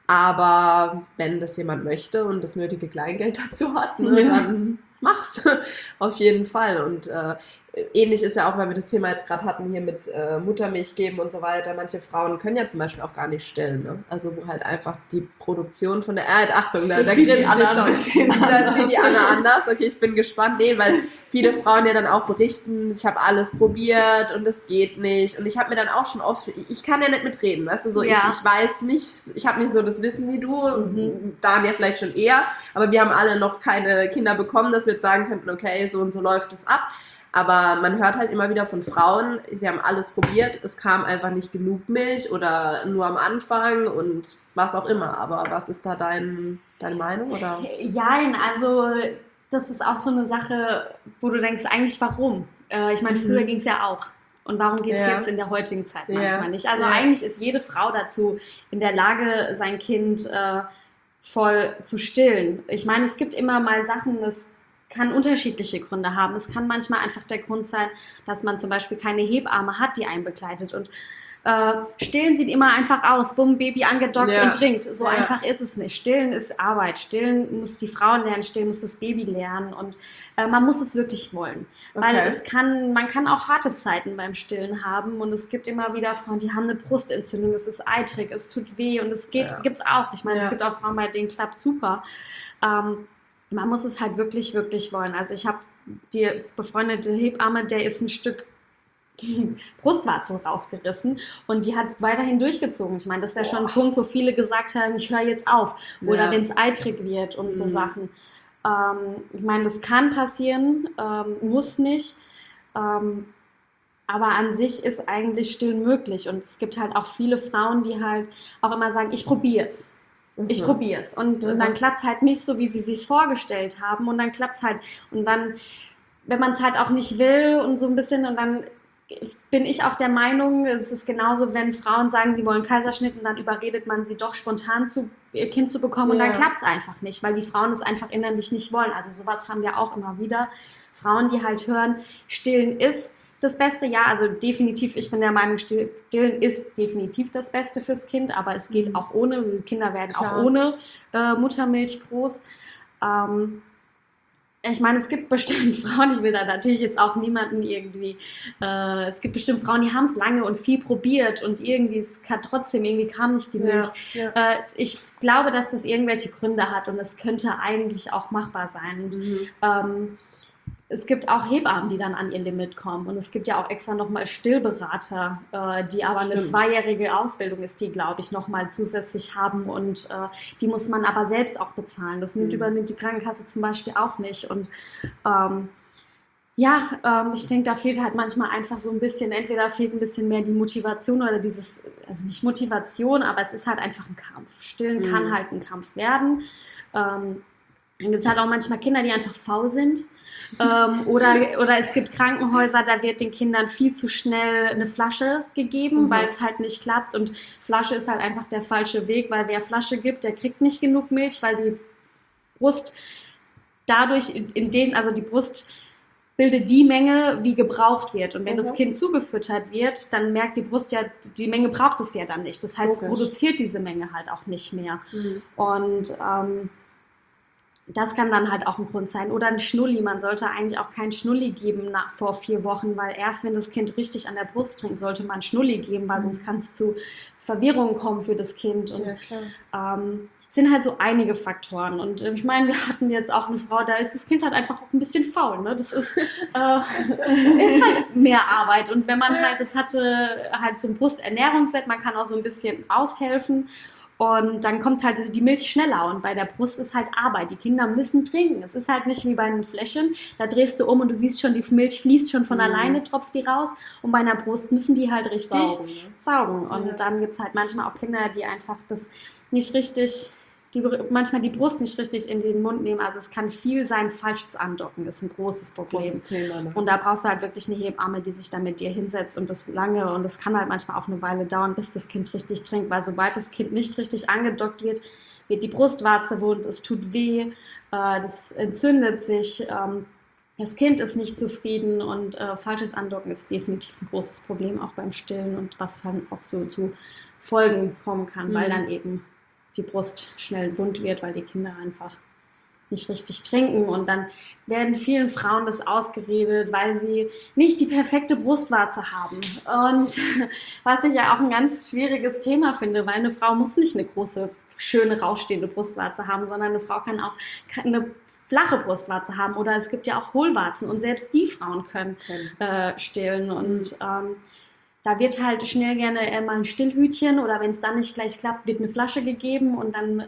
Aber wenn das jemand möchte und das nötige Kleingeld dazu hat, ne, dann mach's auf jeden Fall. Und ähnlich ist ja auch, weil wir das Thema jetzt gerade hatten, hier mit Muttermilch geben und so weiter. Manche Frauen können ja zum Beispiel auch gar nicht stillen. Ne? Also wo halt einfach die Produktion von der Achtung, da grinst sie schon. Da sieht die Anna anders. Okay, ich bin gespannt. Nee, weil viele Frauen ja dann auch berichten, ich habe alles probiert und es geht nicht. Und ich habe mir dann auch schon oft, ich kann ja nicht mitreden, weißt du, so ich weiß nicht, ich habe nicht so das Wissen wie du, Daniel vielleicht schon eher, aber wir haben alle noch keine Kinder bekommen, dass wir jetzt sagen könnten, okay, so und so läuft es ab. Aber man hört halt immer wieder von Frauen, sie haben alles probiert, es kam einfach nicht genug Milch oder nur am Anfang und was auch immer. Aber was ist da deine Meinung? Oder? Ja, also das ist auch so eine Sache, wo du denkst, eigentlich warum? Ich meine, früher ging es ja auch. Und warum geht es jetzt in der heutigen Zeit manchmal nicht? Also eigentlich ist jede Frau dazu in der Lage, sein Kind voll zu stillen. Ich meine, es gibt immer mal Sachen, das kann unterschiedliche Gründe haben. Es kann manchmal einfach der Grund sein, dass man zum Beispiel keine Hebamme hat, die einen begleitet. Und Stillen sieht immer einfach aus. Bumm, Baby angedockt und trinkt. So einfach ist es nicht. Stillen ist Arbeit. Stillen muss die Frau lernen, stillen muss das Baby lernen. Und man muss es wirklich wollen. Weil man kann auch harte Zeiten beim Stillen haben. Und es gibt immer wieder Frauen, die haben eine Brustentzündung, es ist eitrig, es tut weh. Und es gibt's auch. Ich meine, es gibt auch Frauen, bei denen klappt super. Man muss es halt wirklich, wirklich wollen. Also ich habe die befreundete Hebamme, der ist ein Stück Brustwarze rausgerissen und die hat es weiterhin durchgezogen. Ich meine, das ist ja schon ein Punkt, wo viele gesagt haben, ich höre jetzt auf. Oder wenn es eitrig wird und so Sachen. Ich meine, das kann passieren, muss nicht. Aber an sich ist eigentlich Stillen möglich. Und es gibt halt auch viele Frauen, die halt auch immer sagen, ich probiere es. Ich probiere es. Und dann klappt es halt nicht so, wie sie sich vorgestellt haben. Und dann klappt es halt. Und dann, wenn man es halt auch nicht will und so ein bisschen, und dann bin ich auch der Meinung, es ist genauso, wenn Frauen sagen, sie wollen Kaiserschnitt und dann überredet man sie doch spontan ihr Kind zu bekommen und dann klappt es einfach nicht, weil die Frauen es einfach innerlich nicht wollen. Also sowas haben wir auch immer wieder. Frauen, die halt hören, Stillen ist das Beste, ja, also definitiv, ich bin der Meinung, Stillen ist definitiv das Beste fürs Kind, aber es geht auch ohne, Kinder werden auch ohne Muttermilch groß. Ich meine, es gibt bestimmt Frauen, ich will da natürlich jetzt auch niemanden irgendwie, es gibt bestimmt Frauen, die haben es lange und viel probiert und irgendwie, irgendwie kam nicht die Milch. Ja. Ich glaube, dass das irgendwelche Gründe hat und es könnte eigentlich auch machbar sein. Und, es gibt auch Hebammen, die dann an ihr Limit kommen. Und es gibt ja auch extra nochmal Stillberater, die aber eine 2-jährige Ausbildung ist, die, glaube ich, nochmal zusätzlich haben. Und die muss man aber selbst auch bezahlen. Das übernimmt die Krankenkasse zum Beispiel auch nicht. Und ich denke, da fehlt halt manchmal einfach so ein bisschen, entweder fehlt ein bisschen mehr die Motivation oder dieses, also nicht Motivation, aber es ist halt einfach ein Kampf. Stillen kann halt ein Kampf werden. Dann gibt es halt auch manchmal Kinder, die einfach faul sind. Oder es gibt Krankenhäuser, da wird den Kindern viel zu schnell eine Flasche gegeben, weil es halt nicht klappt. Und Flasche ist halt einfach der falsche Weg, weil wer Flasche gibt, der kriegt nicht genug Milch, weil die Brust dadurch die Brust bildet die Menge, wie gebraucht wird. Und wenn das Kind zugefüttert wird, dann merkt die Brust ja, die Menge braucht es ja dann nicht. Das heißt, es produziert diese Menge halt auch nicht mehr. Und das kann dann halt auch ein Grund sein. Oder ein Schnulli. Man sollte eigentlich auch keinen Schnulli geben vor 4 Wochen, weil erst wenn das Kind richtig an der Brust trinkt, sollte man Schnulli geben, weil sonst kann es zu Verwirrungen kommen für das Kind. Und sind halt so einige Faktoren. Und ich meine, wir hatten jetzt auch eine Frau, da ist das Kind halt einfach auch ein bisschen faul. Ne? Das ist halt mehr Arbeit. Und wenn man halt, das hatte halt so ein Brusternährungsset, man kann auch so ein bisschen aushelfen. Und dann kommt halt die Milch schneller und bei der Brust ist halt Arbeit. Die Kinder müssen trinken. Es ist halt nicht wie bei einem Fläschchen. Da drehst du um und du siehst schon, die Milch fließt schon von alleine, tropft die raus. Und bei einer Brust müssen die halt richtig saugen. Und dann gibt es halt manchmal auch Kinder, die einfach das nicht richtig, manchmal die Brust nicht richtig in den Mund nehmen. Also es kann viel sein, falsches Andocken. Das ist ein großes Problem. Großes Thema, ne? Und da brauchst du halt wirklich eine Hebamme, die sich da mit dir hinsetzt und das lange. Und das kann halt manchmal auch eine Weile dauern, bis das Kind richtig trinkt. Weil sobald das Kind nicht richtig angedockt wird, wird die Brustwarze wund, es tut weh, das entzündet sich, das Kind ist nicht zufrieden und falsches Andocken ist definitiv ein großes Problem, auch beim Stillen und was dann auch so zu Folgen kommen kann, weil dann eben die Brust schnell wund wird, weil die Kinder einfach nicht richtig trinken und dann werden vielen Frauen das ausgeredet, weil sie nicht die perfekte Brustwarze haben und was ich ja auch ein ganz schwieriges Thema finde, weil eine Frau muss nicht eine große, schöne, rausstehende Brustwarze haben, sondern eine Frau kann auch eine flache Brustwarze haben oder es gibt ja auch Hohlwarzen und selbst die Frauen können stillen und da wird halt schnell gerne mal ein Stillhütchen oder wenn es dann nicht gleich klappt, wird eine Flasche gegeben und dann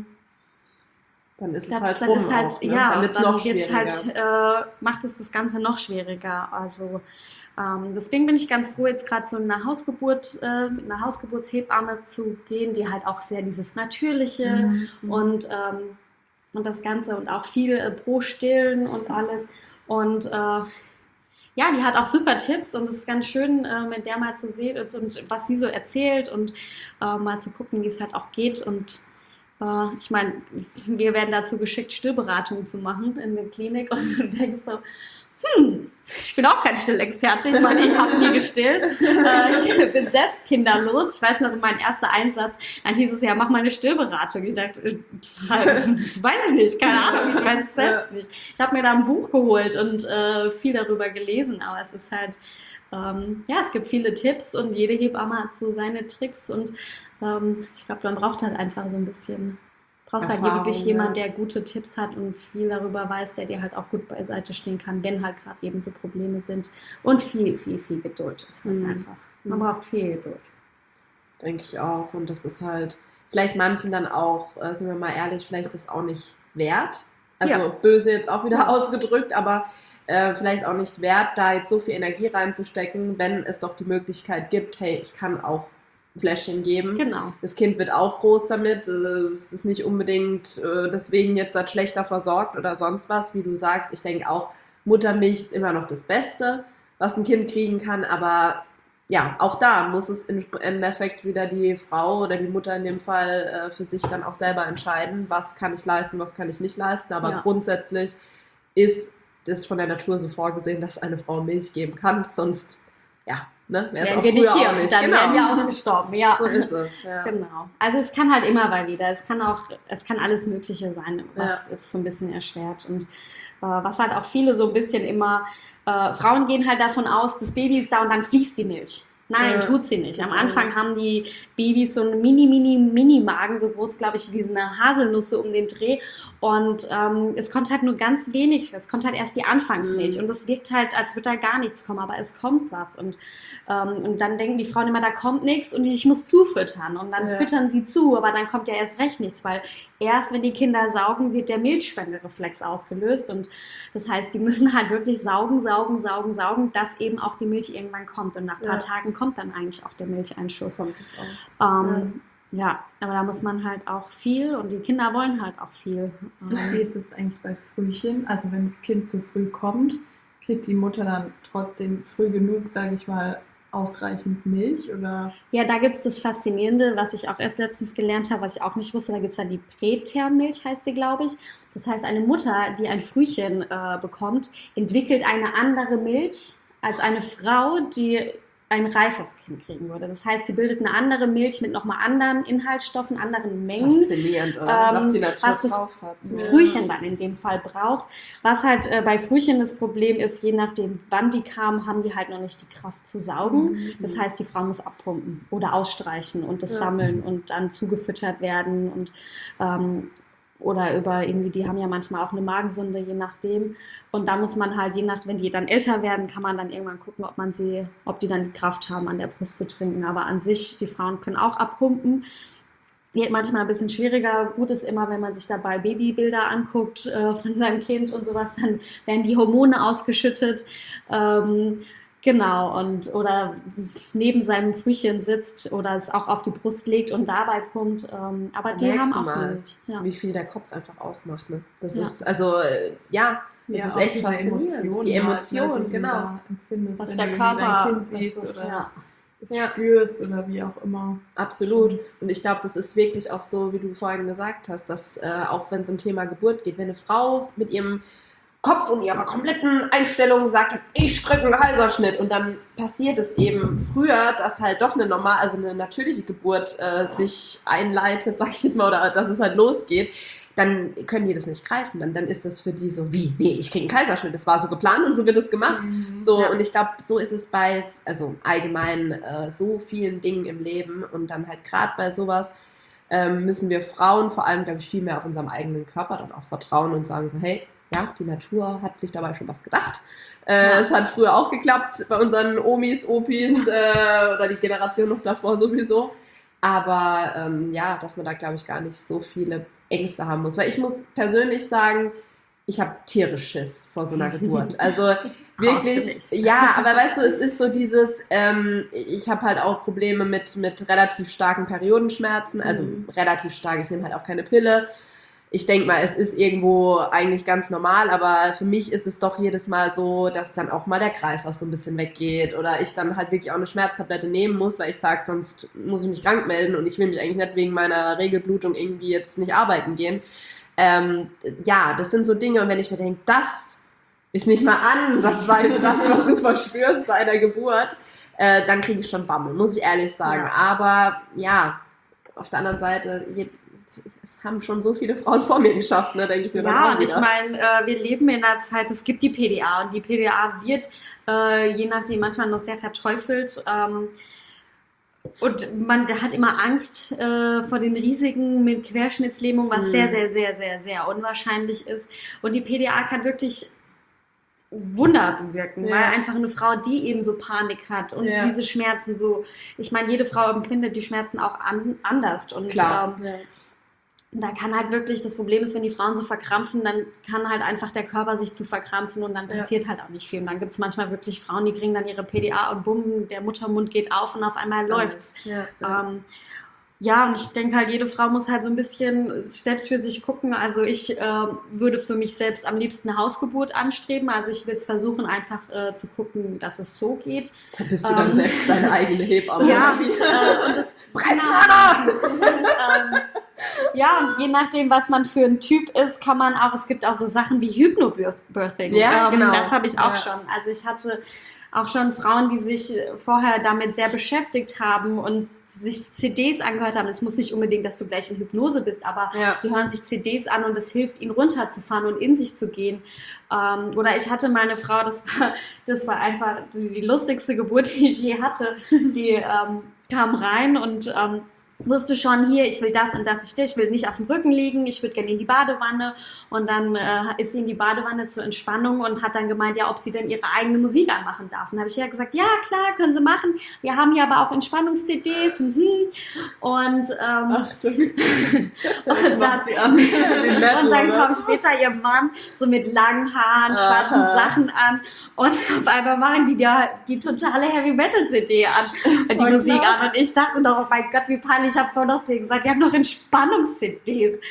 ist es halt rum auch, ne? Ja, dann wird es noch schwieriger. Macht es das Ganze noch schwieriger. Also deswegen bin ich ganz froh, jetzt gerade so eine Hausgeburtshebamme zu gehen, die halt auch sehr dieses Natürliche und das Ganze und auch viel pro Stillen und alles und die hat auch super Tipps und es ist ganz schön, mit der mal zu sehen und was sie so erzählt und mal zu gucken, wie es halt auch geht. Und ich meine, wir werden dazu geschickt, Stillberatungen zu machen in der Klinik und du denkst so, ich bin auch kein Stillexperte. Ich meine, ich habe nie gestillt. Ich bin selbst kinderlos. Ich weiß noch, in meinem ersten Einsatz, dann hieß es ja, mach mal eine Stillberatung. Ich dachte, weiß ich nicht, keine Ahnung, ich weiß es selbst nicht. Ich habe mir da ein Buch geholt und viel darüber gelesen, aber es ist halt, es gibt viele Tipps und jede Hebamme hat so seine Tricks und ich glaube, man braucht halt einfach so ein bisschen... brauchst halt hier wirklich jemand, der gute Tipps hat und viel darüber weiß, der dir halt auch gut beiseite stehen kann, wenn halt gerade eben so Probleme sind. Und viel, viel, viel Geduld ist halt einfach. Man braucht viel Geduld. Denke ich auch. Und das ist halt vielleicht manchen dann auch, sind wir mal ehrlich, vielleicht das auch nicht wert. Also böse jetzt auch wieder ausgedrückt, aber vielleicht auch nicht wert, da jetzt so viel Energie reinzustecken, wenn es doch die Möglichkeit gibt, hey, ich kann auch Fläschchen geben. Genau. Das Kind wird auch groß damit. Es ist nicht unbedingt deswegen jetzt das schlechter versorgt oder sonst was, wie du sagst. Ich denke auch, Muttermilch ist immer noch das Beste, was ein Kind kriegen kann. Aber ja, auch da muss es im Endeffekt wieder die Frau oder die Mutter in dem Fall für sich dann auch selber entscheiden, was kann ich leisten, was kann ich nicht leisten. Aber grundsätzlich ist es von der Natur so vorgesehen, dass eine Frau Milch geben kann. Sonst ja, ne, wäre es wären auch wir nicht früher hier, auch nicht. dann Genau. wären wir ausgestorben, ja. So ist es, ja. Genau. Also es kann halt immer mal wieder, es kann alles Mögliche sein, was es so ein bisschen erschwert. Und was halt auch viele so ein bisschen immer, Frauen gehen halt davon aus, das Baby ist da und dann fließt die Milch. Nein, tut sie nicht. Am Anfang haben die Babys so einen Mini-Magen, so groß, glaube ich, wie eine Haselnuss so um den Dreh. Und es kommt halt nur ganz wenig. Es kommt halt erst die Anfangsmilch. Und es wirkt halt, als würde da gar nichts kommen. Aber es kommt was. Und dann denken die Frauen immer, da kommt nichts und ich muss zufüttern. Und dann füttern sie zu, aber dann kommt ja erst recht nichts. Weil erst, wenn die Kinder saugen, wird der Milchspendereflex ausgelöst. Und das heißt, die müssen halt wirklich saugen, dass eben auch die Milch irgendwann kommt. Und nach ein paar Tagen kommt dann eigentlich auch der Milcheinschuss. Ja, aber da muss man halt auch viel und die Kinder wollen halt auch viel. Wie ist es eigentlich bei Frühchen? Also wenn das Kind zu früh kommt, kriegt die Mutter dann trotzdem früh genug, sage ich mal, ausreichend Milch? Oder? Ja, da gibt es das Faszinierende, was ich auch erst letztens gelernt habe, was ich auch nicht wusste. Da gibt es dann die Prätermmilch, heißt sie, glaube ich. Das heißt, eine Mutter, die ein Frühchen bekommt, entwickelt eine andere Milch als eine Frau, die ein reifes Kind kriegen würde. Das heißt, sie bildet eine andere Milch mit nochmal anderen Inhaltsstoffen, anderen Mengen. Faszinierend, oder? Was die Natur drauf hat. Was das Frühchen dann in dem Fall braucht. Was halt bei Frühchen das Problem ist, je nachdem wann die kamen, haben die halt noch nicht die Kraft zu saugen. Das heißt, die Frau muss abpumpen oder ausstreichen und das sammeln und dann zugefüttert werden und oder über irgendwie, die haben ja manchmal auch eine Magensonde, je nachdem. Und da muss man halt, wenn die dann älter werden, kann man dann irgendwann gucken, ob die dann die Kraft haben, an der Brust zu trinken. Aber an sich, die Frauen können auch abpumpen. Wird manchmal ein bisschen schwieriger. Gut ist immer, wenn man sich dabei Babybilder anguckt von seinem Kind und sowas, dann werden die Hormone ausgeschüttet. Genau, oder neben seinem Frühchen sitzt oder es auch auf die Brust legt und dabei pumpt. Aber die haben auch Milch. Ja. Wie viel der Kopf einfach ausmacht. Ne? Das ist, also, das ist echt faszinierend. Die Emotion, genau. Was der Körper siehst oder spürst oder wie auch immer. Absolut. Und ich glaube, das ist wirklich auch so, wie du vorhin gesagt hast, dass auch wenn es um Thema Geburt geht, wenn eine Frau mit ihrem Kopf und ihrer kompletten Einstellung sagt, ich kriege einen Kaiserschnitt und dann passiert es eben früher, dass halt doch eine natürliche Geburt sich einleitet, sag ich jetzt mal, oder dass es halt losgeht, dann können die das nicht greifen. Dann ist das für die so wie, nee, ich kriege einen Kaiserschnitt, das war so geplant und so wird es gemacht. Und ich glaube, so ist es bei allgemein so vielen Dingen im Leben und dann halt gerade bei sowas müssen wir Frauen vor allem, glaube ich, viel mehr auf unserem eigenen Körper dann auch vertrauen und sagen so, hey, ja, die Natur hat sich dabei schon was gedacht. Es hat früher auch geklappt bei unseren Omis, Opis oder die Generation noch davor sowieso. Aber dass man da, glaube ich, gar nicht so viele Ängste haben muss. Weil ich muss persönlich sagen, ich habe tierisch Schiss vor so einer Geburt. Also wirklich, ja, aber weißt du, es ist so dieses, ich habe halt auch Probleme mit relativ starken Periodenschmerzen. Also relativ stark, ich nehme halt auch keine Pille. Ich denke mal, es ist irgendwo eigentlich ganz normal, aber für mich ist es doch jedes Mal so, dass dann auch mal der Kreislauf so ein bisschen weggeht oder ich dann halt wirklich auch eine Schmerztablette nehmen muss, weil ich sage, sonst muss ich mich krank melden und ich will mich eigentlich nicht wegen meiner Regelblutung irgendwie jetzt nicht arbeiten gehen. Das sind so Dinge und wenn ich mir denke, das ist nicht mal ansatzweise das, was du verspürst bei einer Geburt, dann kriege ich schon Bammel, muss ich ehrlich sagen. Ja. Aber ja, auf der anderen Seite, es haben schon so viele Frauen vor mir geschafft, ne, denke ich mir. Ja, und ich meine, wir leben in einer Zeit, es gibt die PDA und die PDA wird je nachdem manchmal noch sehr verteufelt und man hat immer Angst vor den Risiken mit Querschnittslähmung, was sehr, sehr, sehr, sehr, sehr unwahrscheinlich ist und die PDA kann wirklich Wunder bewirken, weil einfach eine Frau, die eben so Panik hat und diese Schmerzen so, ich meine, jede Frau empfindet die Schmerzen auch anders und da kann halt wirklich, das Problem ist, wenn die Frauen so verkrampfen, dann kann halt einfach der Körper sich zu verkrampfen und dann passiert halt auch nicht viel. Und dann gibt es manchmal wirklich Frauen, die kriegen dann ihre PDA und bumm, der Muttermund geht auf und auf einmal läuft's. Und ich denke halt, jede Frau muss halt so ein bisschen selbst für sich gucken. Also ich würde für mich selbst am liebsten eine Hausgeburt anstreben. Also ich will es versuchen, einfach zu gucken, dass es so geht. Da bist du dann selbst deine eigene Hebamme. Und je nachdem, was man für ein Typ ist, kann man auch, es gibt auch so Sachen wie Hypnobirthing. Ja, genau. Das habe ich auch schon. Also ich hatte auch schon Frauen, die sich vorher damit sehr beschäftigt haben und sich CDs angehört haben. Es muss nicht unbedingt, dass du gleich in Hypnose bist, aber die hören sich CDs an und es hilft ihnen runterzufahren und in sich zu gehen. Oder ich hatte meine Frau, das war einfach die lustigste Geburt, die ich je hatte. Die kam rein und wusste schon, hier, ich will das und das, ich will nicht auf dem Rücken liegen, ich würde gerne in die Badewanne. Und dann ist sie in die Badewanne zur Entspannung und hat dann gemeint, ja, ob sie denn ihre eigene Musik anmachen darf. Und dann habe ich ja gesagt, ja, klar, können sie machen. Wir haben hier aber auch Entspannungs-CDs. Und Achtung. und dann kommt später ihr Mann so mit langen Haaren, schwarzen Sachen an und auf einmal machen die totale Heavy-Metal-CD an, die Musik an. Und ich dachte noch, oh mein Gott, wie peinlich. Ich habe vorhin noch zu ihr gesagt, die haben noch Entspannungs-CDs.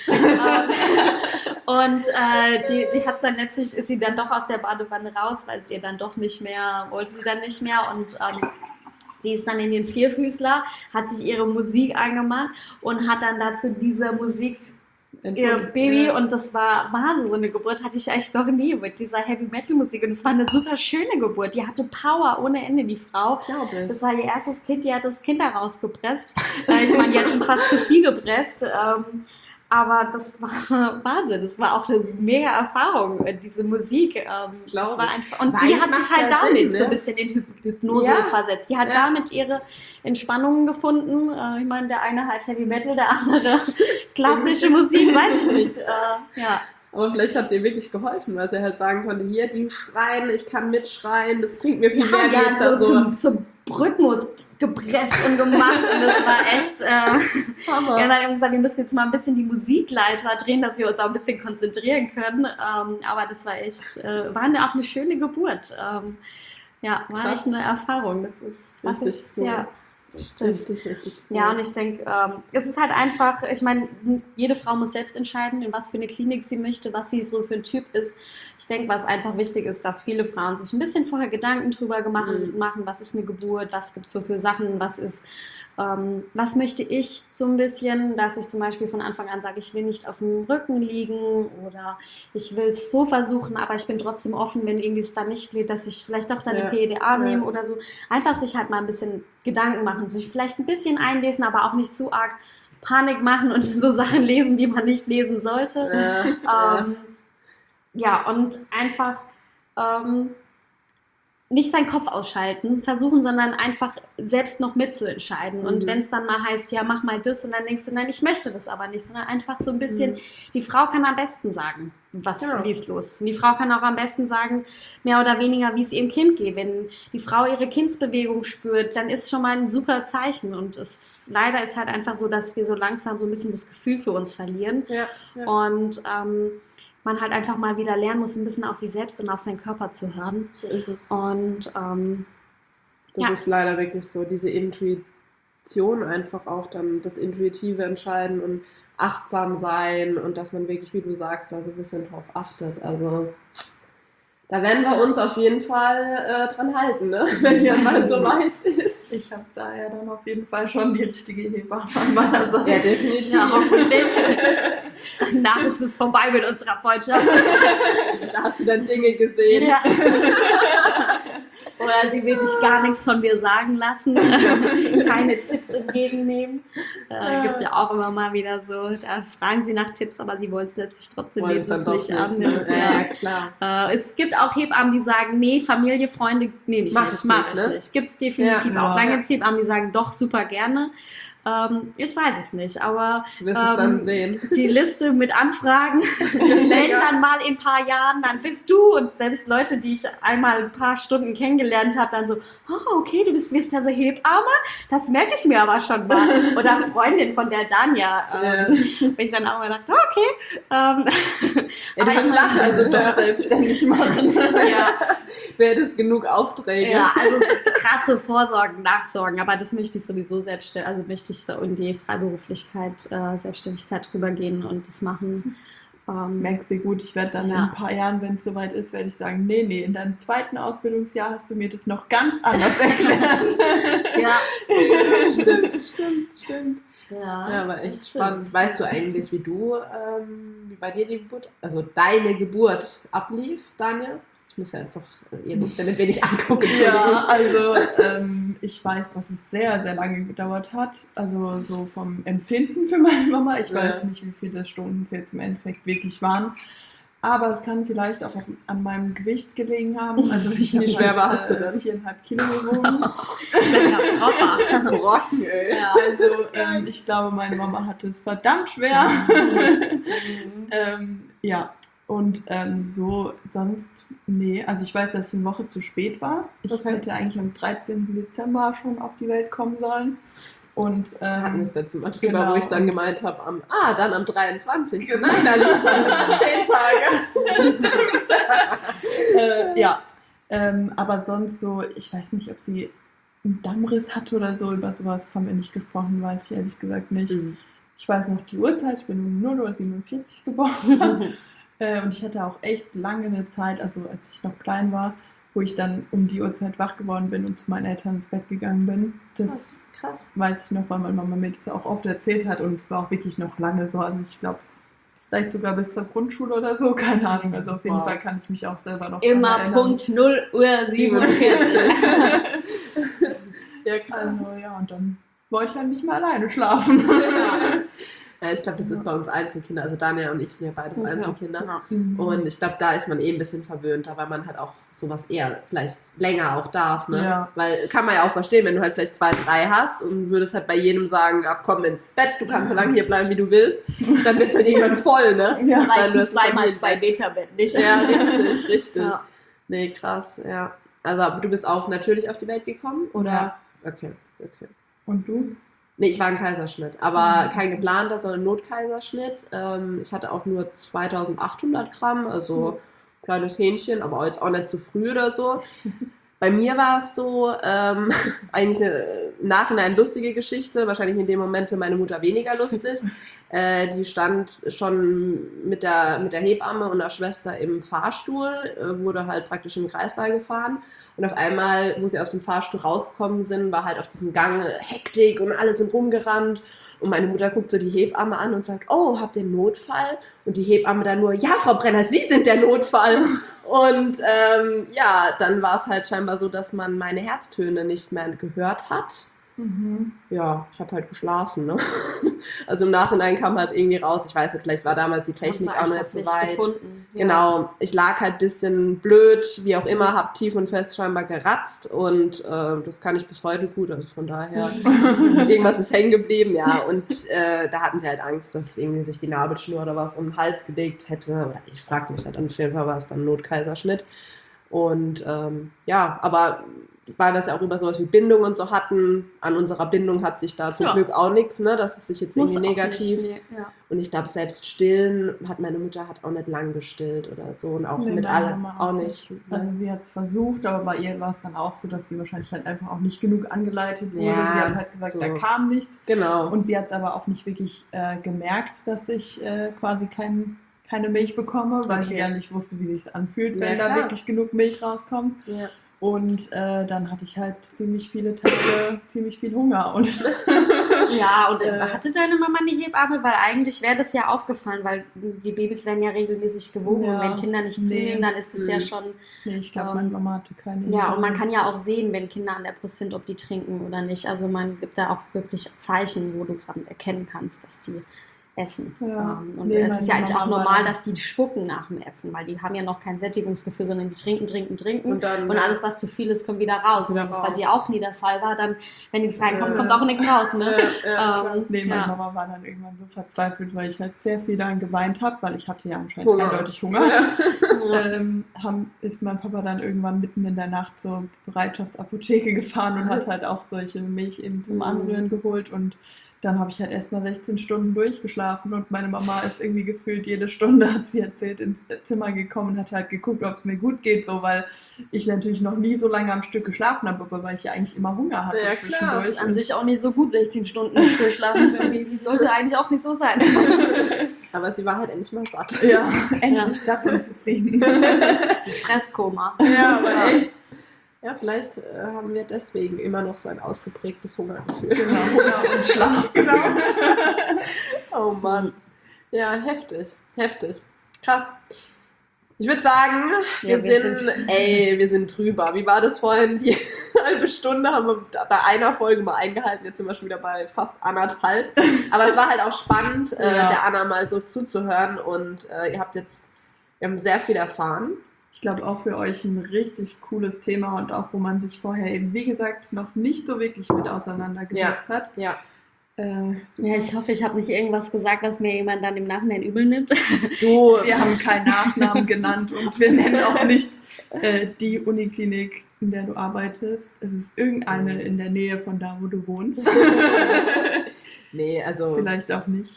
Und die hat dann letztlich, ist sie dann doch aus der Badewanne raus, weil sie dann doch nicht mehr, wollte sie dann nicht mehr. Und die ist dann in den Vierfüßler, hat sich ihre Musik angemacht und hat dann dazu diese Musik ihr Baby, und das war Wahnsinn, so eine Geburt hatte ich echt noch nie mit dieser Heavy-Metal-Musik, und es war eine super schöne Geburt, die hatte Power ohne Ende, die Frau. Das war ihr erstes Kind, die hat das Kind da rausgepresst. Ich meine, die hat schon fast zu viel gepresst, aber das war Wahnsinn, das war auch eine mega Erfahrung, diese Musik. Das war einfach, und die hat sich halt damit so ein bisschen in Hypnose versetzt. Die hat damit ihre Entspannungen gefunden. Ich meine, der eine halt Heavy Metal, der andere klassische Musik, weiß ich nicht. Aber vielleicht hat es ihr wirklich geholfen, weil sie halt sagen konnte, hier, die schreien, ich kann mitschreien, das bringt mir viel mehr. Die hat so zum Rhythmus gepresst und gemacht, und das war echt dann haben wir gesagt, wir müssen jetzt mal ein bisschen die Musikleiter drehen, dass wir uns auch ein bisschen konzentrieren können, aber das war echt, war auch eine schöne Geburt, war echt eine Erfahrung, das ist richtig cool. Ja, das stimmt. Richtig cool. Ja, und ich denke, es ist halt einfach, ich meine, jede Frau muss selbst entscheiden, in was für eine Klinik sie möchte, was sie so für ein Typ ist. Ich denke, was einfach wichtig ist, dass viele Frauen sich ein bisschen vorher Gedanken drüber machen, was ist eine Geburt, was gibt es so für Sachen, was möchte ich so ein bisschen, dass ich zum Beispiel von Anfang an sage, ich will nicht auf dem Rücken liegen oder ich will es so versuchen, aber ich bin trotzdem offen, wenn irgendwie es dann nicht geht, dass ich vielleicht doch dann eine PDA nehme oder so. Einfach sich halt mal ein bisschen Gedanken machen, vielleicht ein bisschen einlesen, aber auch nicht zu arg Panik machen und so Sachen lesen, die man nicht lesen sollte. Und einfach nicht seinen Kopf ausschalten, versuchen, sondern einfach selbst noch mitzuentscheiden. Und wenn es dann mal heißt, ja, mach mal das, und dann denkst du, nein, ich möchte das aber nicht, sondern einfach so ein bisschen, die Frau kann am besten sagen, wie es los ist. Und die Frau kann auch am besten sagen, mehr oder weniger, wie es ihrem Kind geht. Wenn die Frau ihre Kindsbewegung spürt, dann ist schon mal ein super Zeichen. Und leider ist halt einfach so, dass wir so langsam so ein bisschen das Gefühl für uns verlieren. Und man halt einfach mal wieder lernen muss, ein bisschen auf sich selbst und auf seinen Körper zu hören. So ist es. Und das ist leider wirklich so, diese Intuition einfach auch dann, das intuitive Entscheiden und achtsam sein und dass man wirklich, wie du sagst, da so ein bisschen drauf achtet. Also da werden wir uns auf jeden Fall dran halten, ne? Wenn es dann mal so weit ist. Ich habe da ja dann auf jeden Fall schon die richtige Hebamme an meiner Seite. Ja, definitiv. Ja, hoffentlich. Danach ist es vorbei mit unserer Freundschaft. Da hast du dann Dinge gesehen. Ja. Oder sie will sich gar nichts von mir sagen lassen, keine Tipps entgegennehmen. Gibt ja auch immer mal wieder so, da fragen sie nach Tipps, aber sie wollen es letztlich trotzdem nehmen, es nicht an. Ja, klar. Es gibt auch Hebammen, die sagen, nee, Familie, Freunde nehme ich nicht. Gibt es definitiv auch. Dann gibt es Hebammen, die sagen, doch, super gerne. Ich weiß es nicht, aber du wirst es dann sehen. Die Liste mit Anfragen, wenn dann mal in ein paar Jahren, dann bist du, und selbst Leute, die ich einmal ein paar Stunden kennengelernt habe, dann so, oh, okay, du bist also Hebamme, das merke ich mir aber schon mal. Oder Freundin von der Danja, wo ich dann auch mal dachte, okay. Du musst lachen, also doch selbstständig machen. Du hättest genug Aufträge. Ja, also gerade so Vorsorgen, Nachsorgen, aber das möchte ich sowieso selbstständig, also möchte ich so in die Freiberuflichkeit, Selbstständigkeit rübergehen und das machen. Merkst du gut, ich werde dann in ein paar Jahren, wenn es soweit ist, werde ich sagen, nee, in deinem zweiten Ausbildungsjahr hast du mir das noch ganz anders erklärt. Stimmt. Ja, aber echt spannend. Weißt du eigentlich, wie bei dir die Geburt, also deine Geburt ablief, Daniel? Muss ja jetzt noch ihr müsst ja ein wenig angucken. Ja, also ich weiß, dass es sehr, sehr lange gedauert hat. Also so vom Empfinden für meine Mama. Ich weiß nicht, wie viele Stunden es jetzt im Endeffekt wirklich waren. Aber es kann vielleicht auch an meinem Gewicht gelegen haben. Also wie schwer hast du denn? 4,5 Kilo gewogen. Brocken, ey. Ja, also ich glaube, meine Mama hatte es verdammt schwer. Ja, und so sonst, nee, also ich weiß, dass ich eine Woche zu spät war. Ich hätte eigentlich am 13. Dezember schon auf die Welt kommen sollen. Und hatten wir es dazu mal drüber, wo ich dann gemeint habe, dann am 23. Genau. Nein, Alisa, das sind 10 Tage. Ja, aber sonst so, ich weiß nicht, ob sie einen Dammriss hatte oder so, über sowas haben wir nicht gesprochen, weiß ich ehrlich gesagt nicht. Ich weiß noch die Uhrzeit, ich bin um 0:47 Uhr geboren. Und ich hatte auch echt lange eine Zeit, also als ich noch klein war, wo ich dann um die Uhrzeit wach geworden bin und zu meinen Eltern ins Bett gegangen bin. Das krass. Weiß ich noch, weil meine Mama mir das auch oft erzählt hat und es war auch wirklich noch lange so. Also ich glaube, vielleicht sogar bis zur Grundschule oder so, keine Ahnung. Also auf jeden Fall kann ich mich auch selber noch immer Punkt 0:47 Uhr. Ja, krass. Also, ja, und dann wollte ich halt nicht mehr alleine schlafen. Ja, ich glaube, das ist bei uns Einzelkinder. Also Daniel und ich sind ja beides Einzelkinder. Ja. Und ich glaube, da ist man ein bisschen verwöhnter, weil man halt auch sowas eher vielleicht länger auch darf. Ne? Ja. Weil kann man ja auch verstehen, wenn du halt vielleicht 2, 3 hast und würdest halt bei jedem sagen, ach komm ins Bett, du kannst so lange hier bleiben, wie du willst, dann wird es halt irgendwann voll, ne? Ja, reicht ein 2x2 Meter Bett nicht. Ja, richtig. Ja. Nee, krass, ja. Also aber du bist auch natürlich auf die Welt gekommen, oder? Ja. Okay. Und du? Nee, ich war im Kaiserschnitt, aber kein geplanter, sondern Notkaiserschnitt. Ich hatte auch nur 2800 Gramm, also kleines Hähnchen, aber jetzt auch nicht zu früh oder so. Bei mir war es so, eigentlich eine im Nachhinein lustige Geschichte, wahrscheinlich in dem Moment für meine Mutter weniger lustig. Die stand schon mit der Hebamme und der Schwester im Fahrstuhl, wurde halt praktisch im Kreissaal gefahren. Und auf einmal, wo sie aus dem Fahrstuhl rausgekommen sind, war halt auf diesem Gang Hektik und alle sind rumgerannt. Und meine Mutter guckt so die Hebamme an und sagt, oh, habt ihr einen Notfall? Und die Hebamme dann nur, ja, Frau Brenner, Sie sind der Notfall. Und dann war es halt scheinbar so, dass man meine Herztöne nicht mehr gehört hat. Ja, ich habe halt geschlafen, ne? Also im Nachhinein kam halt irgendwie raus, ich weiß nicht, vielleicht war damals die Technik auch nicht so weit. Genau, ich lag halt ein bisschen blöd, wie auch immer, habe tief und fest scheinbar geratzt und das kann ich bis heute gut, also von daher, irgendwas ist hängen geblieben, ja, und da hatten sie halt Angst, dass irgendwie sich die Nabelschnur oder was um den Hals gelegt hätte, oder ich frage mich halt, auf jeden Fall war es dann ein Notkaiserschnitt und aber weil wir es ja auch über sowas wie Bindung und so hatten, an unserer Bindung hat sich da zum Glück auch nichts, ne, dass es sich jetzt irgendwie negativ... Nicht, nee, ja. Und ich glaube, selbst stillen meine Mutter hat auch nicht lang gestillt oder so und auch mit allem auch nicht. Also sie hat es versucht, aber bei ihr war es dann auch so, dass sie wahrscheinlich halt einfach auch nicht genug angeleitet wurde. Ja, sie hat halt gesagt, so. da kam nichts. Genau. Und sie hat aber auch nicht wirklich gemerkt, dass ich quasi keine Milch bekomme, weil sie ja nicht wusste, wie sich anfühlt, wenn da wirklich genug Milch rauskommt. Ja. Und dann hatte ich halt ziemlich viele Tage, ziemlich viel Hunger. Und ja, und hatte deine Mama eine Hebamme? Weil eigentlich wäre das ja aufgefallen, weil die Babys werden ja regelmäßig gewogen. Ja, und wenn Kinder nicht zunehmen, dann ist es ja schon... Nee, ich glaube, meine Mama hatte keine Hebamme. Ja, und man kann ja auch sehen, wenn Kinder an der Brust sind, ob die trinken oder nicht. Also man gibt da auch wirklich Zeichen, wo du gerade erkennen kannst, dass die essen. Ja. Und es ist ja eigentlich auch normal, dass die spucken nach dem Essen, weil die haben ja noch kein Sättigungsgefühl, sondern die trinken und alles, was zu viel ist, kommt wieder raus. Und wenn das bei dir auch nie der Fall war, dann, wenn nichts reinkommt, kommt auch nichts raus. Ne? Meine Mama war dann irgendwann so verzweifelt, weil ich halt sehr viel dann geweint habe, weil ich hatte ja anscheinend eindeutig Hunger. Ist mein Papa dann irgendwann mitten in der Nacht zur Bereitschaftsapotheke gefahren und hat halt auch solche Milch eben zum Anrühren geholt und dann habe ich halt erstmal 16 Stunden durchgeschlafen und meine Mama ist irgendwie gefühlt jede Stunde, hat sie erzählt, ins Zimmer gekommen und hat halt geguckt, ob es mir gut geht, so, weil ich natürlich noch nie so lange am Stück geschlafen habe, aber weil ich ja eigentlich immer Hunger hatte zwischendurch. Das ist an sich auch nicht so gut, 16 Stunden durchschlafen für ein Baby. Sollte eigentlich auch nicht so sein. Aber sie war halt endlich mal satt. Ja, endlich satt und zufrieden. Fresskoma. Ja, aber echt. Ja, vielleicht haben wir deswegen immer noch so ein ausgeprägtes Hungergefühl. Genau, Hunger und Schlaf. Genau. Oh Mann. Ja, heftig. Krass. Ich würde sagen, wir sind drüber. Wie war das vorhin? Die halbe Stunde haben wir bei einer Folge mal eingehalten. Jetzt sind wir schon wieder bei fast 1,5. Aber es war halt auch spannend, der Anna mal so zuzuhören. Und wir haben sehr viel erfahren. Ich glaube auch für euch ein richtig cooles Thema und auch, wo man sich vorher eben, wie gesagt, noch nicht so wirklich mit auseinandergesetzt hat. Ja. Ich hoffe, ich habe nicht irgendwas gesagt, was mir jemand dann im Nachhinein übel nimmt. Wir haben keinen Nachnamen genannt und wir nennen auch nicht die Uniklinik, in der du arbeitest. Es ist irgendeine in der Nähe von da, wo du wohnst. Nee, also... Vielleicht auch nicht.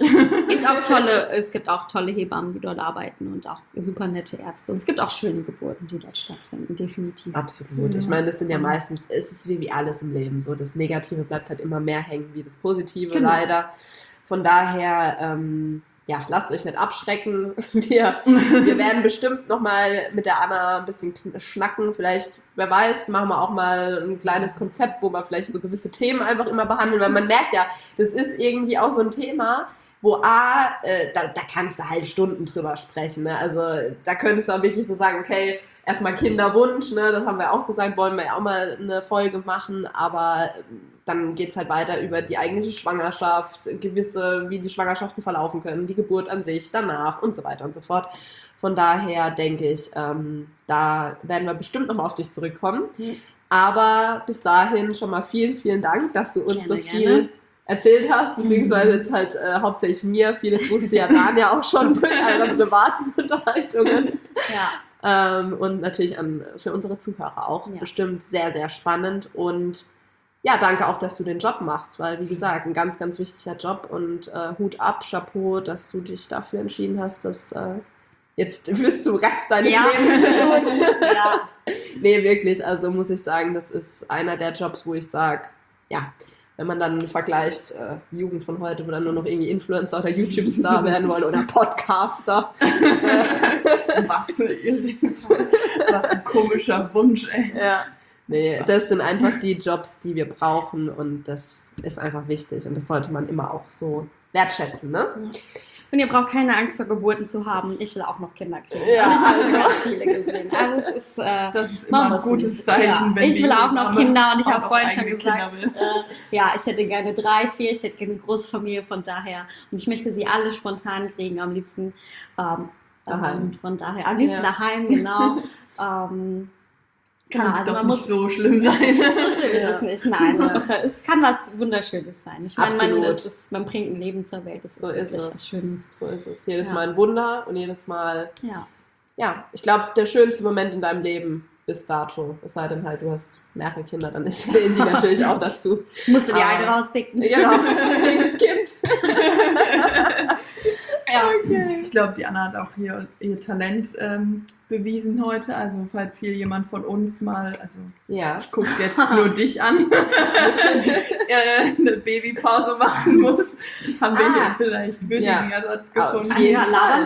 Es gibt auch tolle Hebammen, die dort arbeiten und auch super nette Ärzte. Und es gibt auch schöne Geburten, die dort stattfinden, definitiv. Absolut. Ich meine, das sind ja meistens, es ist wie alles im Leben so. Das Negative bleibt halt immer mehr hängen wie das Positive, leider. Von daher, lasst euch nicht abschrecken. Wir werden bestimmt nochmal mit der Anna ein bisschen schnacken. Vielleicht, wer weiß, machen wir auch mal ein kleines Konzept, wo wir vielleicht so gewisse Themen einfach immer behandeln, weil man merkt ja, das ist irgendwie auch so ein Thema, wo da kannst du halt Stunden drüber sprechen. Ne? Also da könntest du auch wirklich so sagen, okay, erstmal Kinderwunsch, ne? Das haben wir auch gesagt, wollen wir ja auch mal eine Folge machen, aber dann geht es halt weiter über die eigentliche Schwangerschaft, wie die Schwangerschaften verlaufen können, die Geburt an sich, danach und so weiter und so fort. Von daher denke ich, da werden wir bestimmt nochmal auf dich zurückkommen. Aber bis dahin schon mal vielen, vielen Dank, dass du uns viel erzählt hast, beziehungsweise jetzt halt hauptsächlich mir. Vieles wusste ja Dania auch schon durch eure privaten Unterhaltungen. Und natürlich für unsere Zuhörer auch bestimmt sehr, sehr spannend. Und ja, danke auch, dass du den Job machst, weil, wie gesagt, ein ganz, ganz wichtiger Job und Hut ab, Chapeau, dass du dich dafür entschieden hast, das jetzt bis zum Rest deines Lebens zu tun. Nee, wirklich, also muss ich sagen, das ist einer der Jobs, wo ich sage, wenn man dann vergleicht, die Jugend von heute, wo dann nur noch irgendwie Influencer oder YouTube-Star werden wollen oder Podcaster. Was ein komischer Wunsch, ey. Ja. Nee, das sind einfach die Jobs, die wir brauchen und das ist einfach wichtig und das sollte man immer auch so wertschätzen, ne? Und ihr braucht keine Angst vor Geburten zu haben. Ich will auch noch Kinder kriegen. Ja. Und ich habe schon ganz viele gesehen. Also es ist, das ist immer ein gutes Zeichen. Wenn ich will auch noch Kinder und ich habe vorhin schon eigene gesagt, ich hätte gerne 3, 4, ich hätte gerne eine große Familie von daher. Und ich möchte sie alle spontan kriegen, am liebsten daheim. Von daher, am liebsten daheim, genau. Kann also man muss so schlimm sein. So schlimm ist es nicht, nein. Es kann was Wunderschönes sein. Ich meine, man bringt ein Leben zur Welt. Das ist wirklich was Schönes. So ist es. Jedes Mal ein Wunder und jedes Mal. Ja, ich glaube, der schönste Moment in deinem Leben bis dato. Es sei denn halt, du hast mehrere Kinder, dann zählen die natürlich auch dazu. Musst du die eine rauspicken. Genau, das Kind. Okay. Ich glaube, die Anna hat auch hier ihr Talent bewiesen heute. Also falls hier jemand von uns mal, ich gucke jetzt nur dich an, eine Babypause machen muss, haben wir hier vielleicht würdigen Ersatz gefunden. Auf jeden Fall.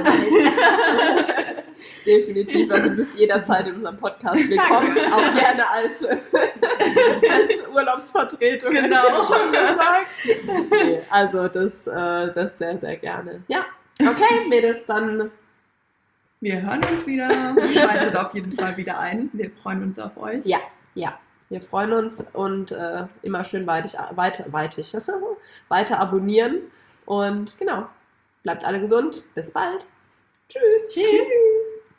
Definitiv, also du bist jederzeit in unserem Podcast willkommen, auch gerne als Urlaubsvertretung, genau, hätte ich schon gesagt. Nee, also das sehr, sehr gerne. Ja, okay, Mädels, dann... Wir hören uns wieder, schaltet auf jeden Fall wieder ein, wir freuen uns auf euch. Ja, wir freuen uns und immer schön weiter abonnieren und genau, bleibt alle gesund, bis bald. Tschüss.